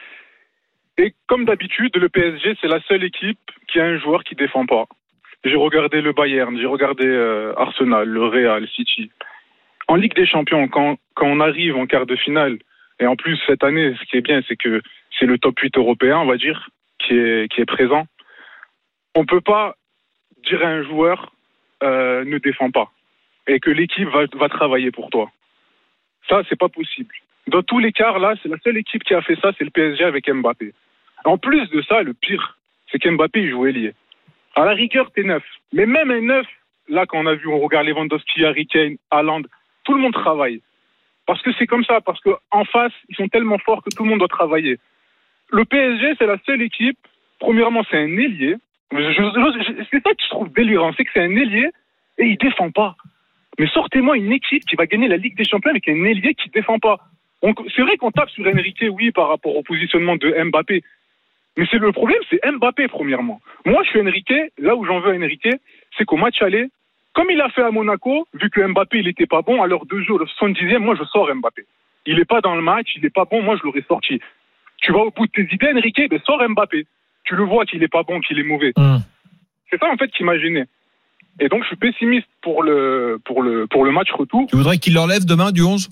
Et comme d'habitude, le P S G, c'est la seule équipe qui a un joueur qui défend pas. J'ai regardé le Bayern, j'ai regardé euh, Arsenal, le Real, City. En Ligue des Champions, quand, quand on arrive en quart de finale, et en plus cette année, ce qui est bien, c'est que c'est le top huit européen, on va dire, qui est, qui est présent. On peut pas dire à un joueur euh, ne défend pas et que l'équipe va, va travailler pour toi. Ça, c'est pas possible. Dans tous les quarts, là, c'est la seule équipe qui a fait ça, c'est le P S G avec Mbappé. En plus de ça, le pire, c'est qu'Mbappé, il joue ailier. À la rigueur, t'es neuf. Mais même un neuf, là, quand on a vu, on regarde Lewandowski, Harry Kane, Haaland, tout le monde travaille. Parce que c'est comme ça, parce qu'en face, ils sont tellement forts que tout le monde doit travailler. Le P S G, c'est la seule équipe, premièrement, c'est un ailier. Je, je, je, c'est ça que je trouve délirant, c'est que c'est un ailier et il défend pas. Mais sortez-moi une équipe qui va gagner la Ligue des Champions avec un ailier qui défend pas. On, c'est vrai qu'on tape sur Enrique, oui, par rapport au positionnement de Mbappé. Mais c'est le problème, c'est Mbappé, premièrement. Moi, je suis Enrique, là où j'en veux à Enrique, c'est qu'au match aller, comme il a fait à Monaco, vu que Mbappé, il était pas bon, à l'heure de jeu, le soixante-dixième, moi, je sors Mbappé. Il est pas dans le match, il est pas bon, moi, je l'aurais sorti. Tu vas au bout de tes idées, Enrique, ben, sors Mbappé. Tu le vois qu'il est pas bon, qu'il est mauvais. Hum. C'est ça, en fait, qui m'a gêné. Et donc, je suis pessimiste pour le, pour le, pour le match retour. Tu voudrais qu'il l'enlève demain du onze?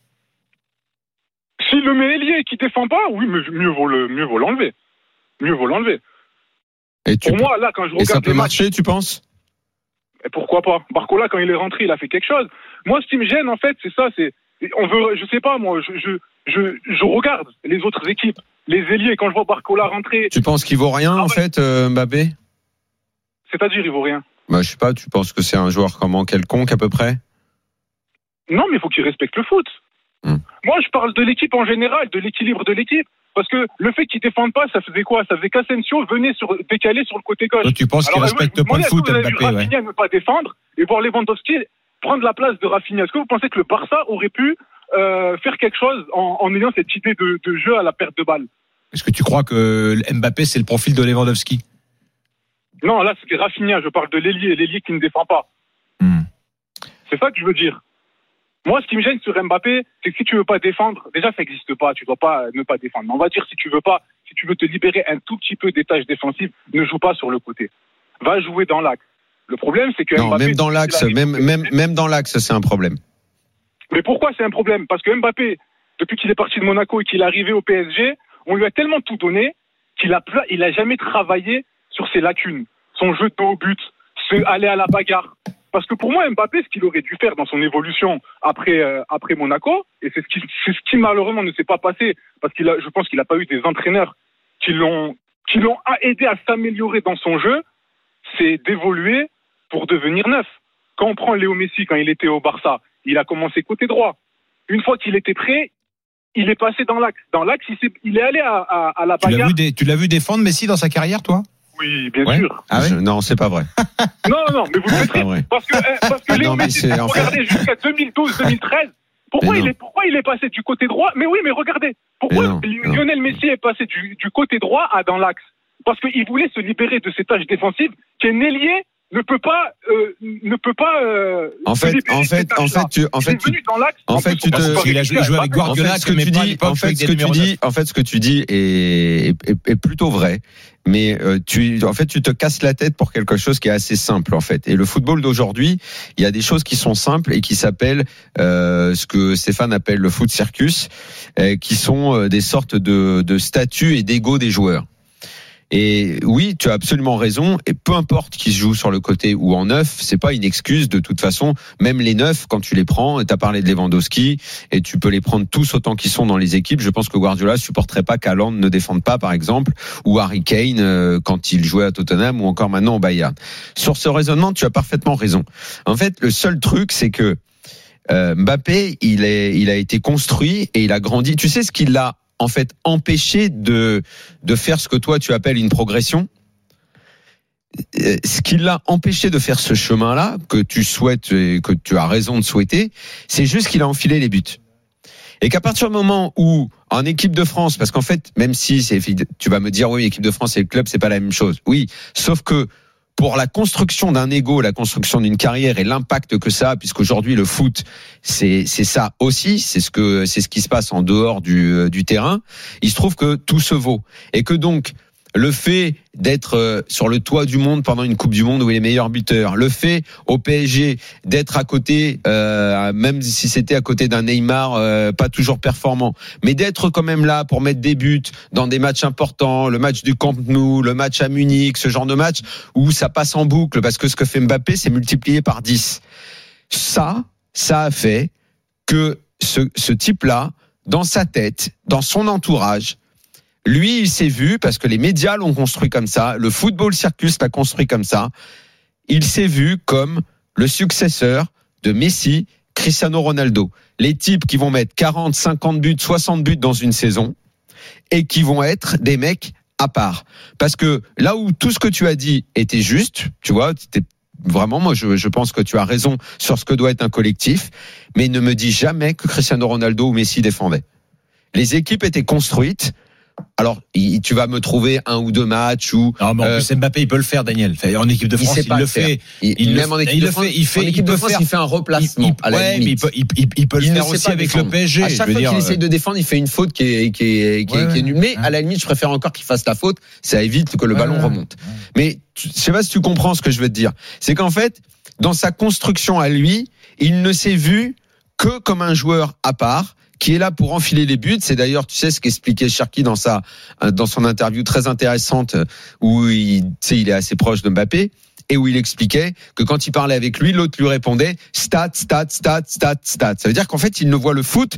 S'il le met ailier et qu'il défend pas, oui, mais mieux vaut le, mieux vaut l'enlever. Mieux vaut l'enlever. Et tu Pour moi, là, quand je Et ça regarde peut les matchs, marcher, tu penses? et pourquoi pas? Barcola, quand il est rentré, il a fait quelque chose. Moi, ce qui me gêne, en fait, c'est ça, c'est, on veut, je sais pas, moi, je, je, je, je regarde les autres équipes, les ailiers, quand je vois Barcola rentrer. Tu penses qu'il vaut rien, Ah en ouais. fait, euh, Mbappé? C'est-à-dire, il vaut rien. Bah, je sais pas, tu penses que c'est un joueur comment, quelconque, à peu près? Non, mais il faut qu'il respecte le foot. Hmm. Moi, je parle de l'équipe en général, de l'équilibre de l'équipe. Parce que le fait qu'ils défendent pas, ça faisait quoi? Ça faisait qu'Asensio venait sur, décaler sur le côté gauche. Toi, tu penses qu'il Alors, respecte moi, je pas me le demandais, foot, est-ce que vous avez vu Mbappé, ouais. Rafinha ne pas défendre et voir Lewandowski prendre la place de Rafinha. Est-ce que vous pensez que le Barça aurait pu euh, faire quelque chose en, en ayant cette idée de, de jeu à la perte de balle? Est-ce que tu crois que Mbappé, c'est le profil de Lewandowski? Non, là, c'était Rafinha. Je parle de l'ailier, l'ailier qui ne défend pas. Hmm. C'est ça que je veux dire. Moi, ce qui me gêne sur Mbappé, c'est que si tu veux pas défendre, déjà, ça n'existe pas. Tu dois pas ne pas défendre. Mais on va dire, si tu veux pas, si tu veux te libérer un tout petit peu des tâches défensives, ne joue pas sur le côté. Va jouer dans l'axe. Le problème, c'est que Non, Mbappé, même dans l'axe, même, même, même dans l'axe, c'est un problème. Mais pourquoi c'est un problème? Parce que Mbappé, depuis qu'il est parti de Monaco et qu'il est arrivé au P S G, on lui a tellement tout donné qu'il a, il a jamais travaillé sur ses lacunes. Son jeu de dos au but, se aller à la bagarre. Parce que pour moi, Mbappé, ce qu'il aurait dû faire dans son évolution après, euh, après Monaco, et c'est ce, qui, c'est ce qui malheureusement ne s'est pas passé, parce qu'il a, je pense qu'il n'a pas eu des entraîneurs qui l'ont, qui l'ont aidé à s'améliorer dans son jeu, c'est d'évoluer pour devenir neuf. Quand on prend Léo Messi, quand il était au Barça, il a commencé côté droit. une fois qu'il était prêt, il est passé dans l'axe. Dans l'axe, il, il est allé à, à, à la bagarre. Tu l'as, vu dé, tu l'as vu défendre Messi dans sa carrière, toi ? Oui, bien ouais. sûr. Ah ouais je, non, c'est pas vrai. Non, non, mais vous le faites parce que parce que Léo Messi, regardez fait... jusqu'à deux mille douze deux mille treize. Pourquoi il est pourquoi il est passé du côté droit ? Mais oui, mais regardez, pourquoi non, Lionel non. Messi est passé du, du côté droit à dans l'axe ? Parce qu'il voulait se libérer de ses tâches défensives qu'un ailier ne peut pas euh, ne peut pas euh, en fait en fait en fait tu en fait tu en fait tu te il a joué, joué avec Guardiola, ce que tu dis en fait ce que tu dis en fait ce que tu dis est est, est plutôt vrai, mais euh, tu en fait tu te casses la tête pour quelque chose qui est assez simple en fait. Et le football d'aujourd'hui, il y a des choses qui sont simples et qui s'appellent euh, ce que Stéphane appelle le foot circus, euh, qui sont euh, des sortes de de statuts et d'ego des joueurs. Et oui, tu as absolument raison. Et peu importe qui se joue sur le côté ou en neuf, c'est pas une excuse de toute façon. Même les neufs, quand tu les prends, tu as parlé de Lewandowski, et tu peux les prendre tous autant qu'ils sont dans les équipes. Je pense que Guardiola supporterait pas qu'Haaland ne défende pas, par exemple, ou Harry Kane euh, quand il jouait à Tottenham, ou encore maintenant au Bayern. Sur ce raisonnement, tu as parfaitement raison. En fait, le seul truc, c'est que euh, Mbappé, il est, il a été construit et il a grandi. Tu sais ce qu'il a en fait empêché de de faire ce que toi tu appelles une progression. Ce qui l'a empêché de faire ce chemin-là que tu souhaites et que tu as raison de souhaiter, c'est juste qu'il a enfilé les buts. Et qu'à partir du moment où en équipe de France, parce qu'en fait, même si c'est, tu vas me dire oui, équipe de France et le club, c'est pas la même chose. Oui, sauf que pour la construction d'un ego, la construction d'une carrière et l'impact que ça a, puisqu'aujourd'hui le foot, c'est c'est ça aussi, c'est ce que c'est ce qui se passe en dehors du du terrain. Il se trouve que tout se vaut et que donc le fait d'être sur le toit du monde pendant une Coupe du Monde où il est meilleur buteur, le fait au P S G d'être à côté, euh, même si c'était à côté d'un Neymar euh, pas toujours performant, mais d'être quand même là pour mettre des buts dans des matchs importants, le match du Camp Nou, le match à Munich, ce genre de match où ça passe en boucle, parce que ce que fait Mbappé, c'est multiplié par dix. Ça, ça a fait que ce, ce type-là, dans sa tête, dans son entourage, lui, il s'est vu, parce que les médias l'ont construit comme ça, le football circus l'a construit comme ça, il s'est vu comme le successeur de Messi, Cristiano Ronaldo. Les types qui vont mettre quarante, cinquante buts, soixante buts dans une saison et qui vont être des mecs à part. Parce que là où tout ce que tu as dit était juste, tu vois, c'était vraiment, moi, je, je pense que tu as raison sur ce que doit être un collectif, mais ne me dis jamais que Cristiano Ronaldo ou Messi défendaient. Les équipes étaient construites. Alors, tu vas me trouver un ou deux matchs où. Non, mais en plus, euh, Mbappé, il peut le faire, Daniel. En équipe de France, il, il le fait. Il, il même le, en équipe de France, il fait. En équipe de France, il fait un replacement. Il, il, à la ouais, limite. mais il peut, il, il, il peut le faire aussi avec défendre. Le P S G. À chaque fois dire, qu'il essaye de défendre, il fait une faute qui est, qui est, qui est, ouais, qui est nulle. Mais ouais. à la limite, je préfère encore qu'il fasse la faute. Ça évite que le ouais, ballon ouais, remonte. Ouais. Mais je sais pas si tu comprends ce que je veux te dire. C'est qu'en fait, dans sa construction à lui, il ne s'est vu que comme un joueur à part, qui est là pour enfiler les buts. C'est d'ailleurs, tu sais, ce qu'expliquait Cherki dans sa, dans son interview très intéressante, où il, tu sais, il est assez proche de Mbappé, et où il expliquait que quand il parlait avec lui, l'autre lui répondait stats, stats, stats, stats, stats. Ça veut dire qu'en fait, il ne voit le foot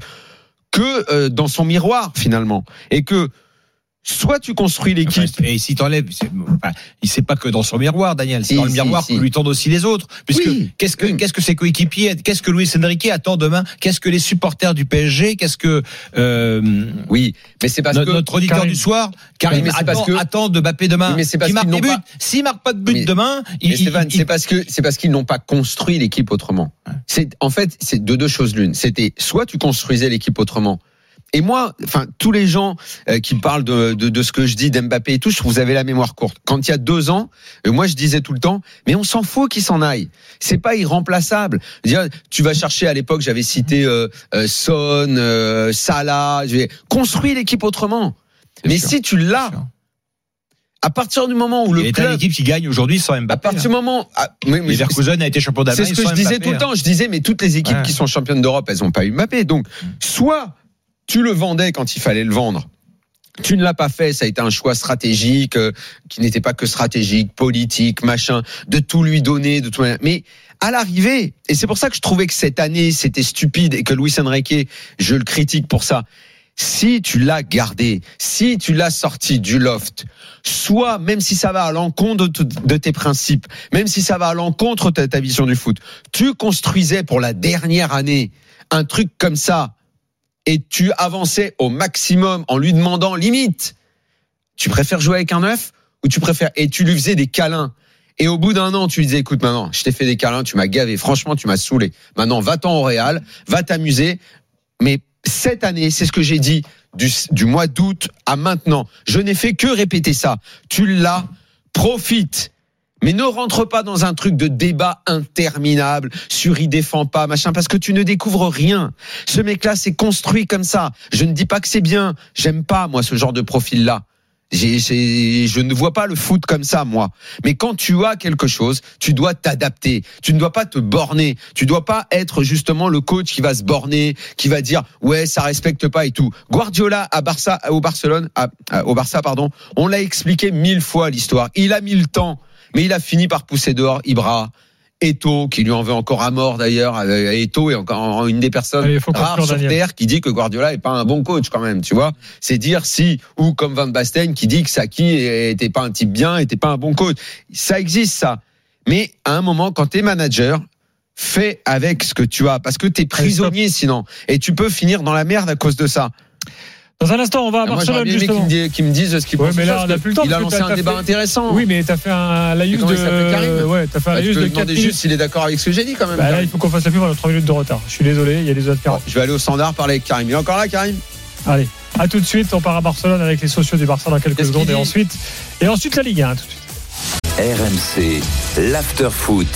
que euh, dans son miroir, finalement. Et que, soit tu construis l'équipe. Enfin, et si t'enlèves, c'est, enfin, il sait pas que dans son miroir, Daniel. C'est si, dans le miroir si, que si. lui tendent aussi les autres. Puisque oui, qu'est-ce que oui. qu'est-ce que ses coéquipiers, qu'est-ce que Luis Enrique attend demain, qu'est-ce que les supporters du P S G, qu'est-ce que euh, oui, mais c'est parce notre, que notre auditeur Karim. du soir, Karim, attend, parce que attend de Mbappé demain. Oui, mais c'est parce qu'il marque des buts. Pas... S'il marque pas de but mais, demain, il, mais Stéphane, il, c'est parce que c'est parce qu'ils n'ont pas construit l'équipe autrement. C'est en fait, c'est de deux choses l'une. C'était soit tu construisais l'équipe autrement. Et moi, enfin, tous les gens euh, qui parlent de, de, de ce que je dis d'Mbappé et tout, je trouve que vous avez la mémoire courte. Quand il y a deux ans, euh, moi je disais tout le temps, mais on s'en fout qu'il s'en aille. C'est pas irremplaçable. Dire, tu vas chercher à l'époque, j'avais cité euh, euh, Son, euh, Salah, j'ai construit l'équipe autrement. C'est mais sûr. Si tu l'as, à partir du moment où le club, l'équipe qui gagne aujourd'hui sans Mbappé. À partir du moment, ah, mais, mais Leverkusen a été champion d'Allemagne. C'est ce que je disais Mbappé, tout le temps. Hein. Je disais, mais toutes les équipes ouais. qui sont championnes d'Europe, elles ont pas eu Mbappé. Donc, soit tu le vendais quand il fallait le vendre. Tu ne l'as pas fait, ça a été un choix stratégique, euh, qui n'était pas que stratégique, politique, machin, de tout lui donner, de tout. Mais à l'arrivée, et c'est pour ça que je trouvais que cette année c'était stupide et que Luis Enrique, je le critique pour ça. Si tu l'as gardé, si tu l'as sorti du loft, soit même si ça va à l'encontre de, de tes principes, même si ça va à l'encontre de ta vision du foot, tu construisais pour la dernière année un truc comme ça. et tu avançais au maximum en lui demandant limite, tu préfères jouer avec un neuf ou tu préfères, et tu lui faisais des câlins. Et au bout d'un an, tu lui disais, écoute, maintenant, je t'ai fait des câlins, tu m'as gavé, franchement, tu m'as saoulé. Maintenant, va-t'en au Real, va t'amuser. Mais cette année, c'est ce que j'ai dit, du, du mois d'août à maintenant. Je n'ai fait que répéter ça. Tu l'as, profite. Mais ne rentre pas dans un truc de débat interminable sur il défend pas, machin, parce que tu ne découvres rien. Ce mec-là s'est construit comme ça. Je ne dis pas que c'est bien. J'aime pas, moi, ce genre de profil-là. J'ai, j'ai, je ne vois pas le foot comme ça, moi. Mais quand tu as quelque chose, tu dois t'adapter. Tu ne dois pas te borner. Tu ne dois pas être justement le coach qui va se borner, qui va dire ouais, ça respecte pas et tout. Guardiola à Barça, au Barcelone, à, à, au Barça, pardon. On l'a expliqué mille fois l'histoire. Il a mis le temps, mais il a fini par pousser dehors Ibra. Eto'o, qui lui en veut encore à mort d'ailleurs. Eto'o est encore une des personnes Allez, rares sur Terre qui dit que Guardiola est pas un bon coach quand même, tu vois. C'est dire si, ou comme Van Basten qui dit que Saki était pas un type bien, était pas un bon coach. Ça existe ça. Mais à un moment, quand t'es manager, fais avec ce que tu as, parce que t'es prisonnier sinon. Et tu peux finir dans la merde à cause de ça. Dans un instant, on va à moi, Barcelone justement. Qui me, qui me disent ce qu'ils ouais, pensent. Mais là, on a plus le temps. Il a lancé un débat fait... intéressant. Oui, mais t'as fait un laïus de. Karim ouais, t'as fait un bah, laïus de quatre minutes. Juste s'il est d'accord avec ce que j'ai dit quand même. Bah, là, il faut qu'on fasse la pub, on a trois minutes de retard. Je suis désolé, il y a des autres cartes. Je vais aller au standard parler avec Karim. Il est encore là, Karim? Allez, à tout de suite. On part à Barcelone avec les sociaux du Barça dans quelques Qu'est-ce secondes et ensuite, et ensuite la Ligue un. Tout de suite. R M C, l'after foot.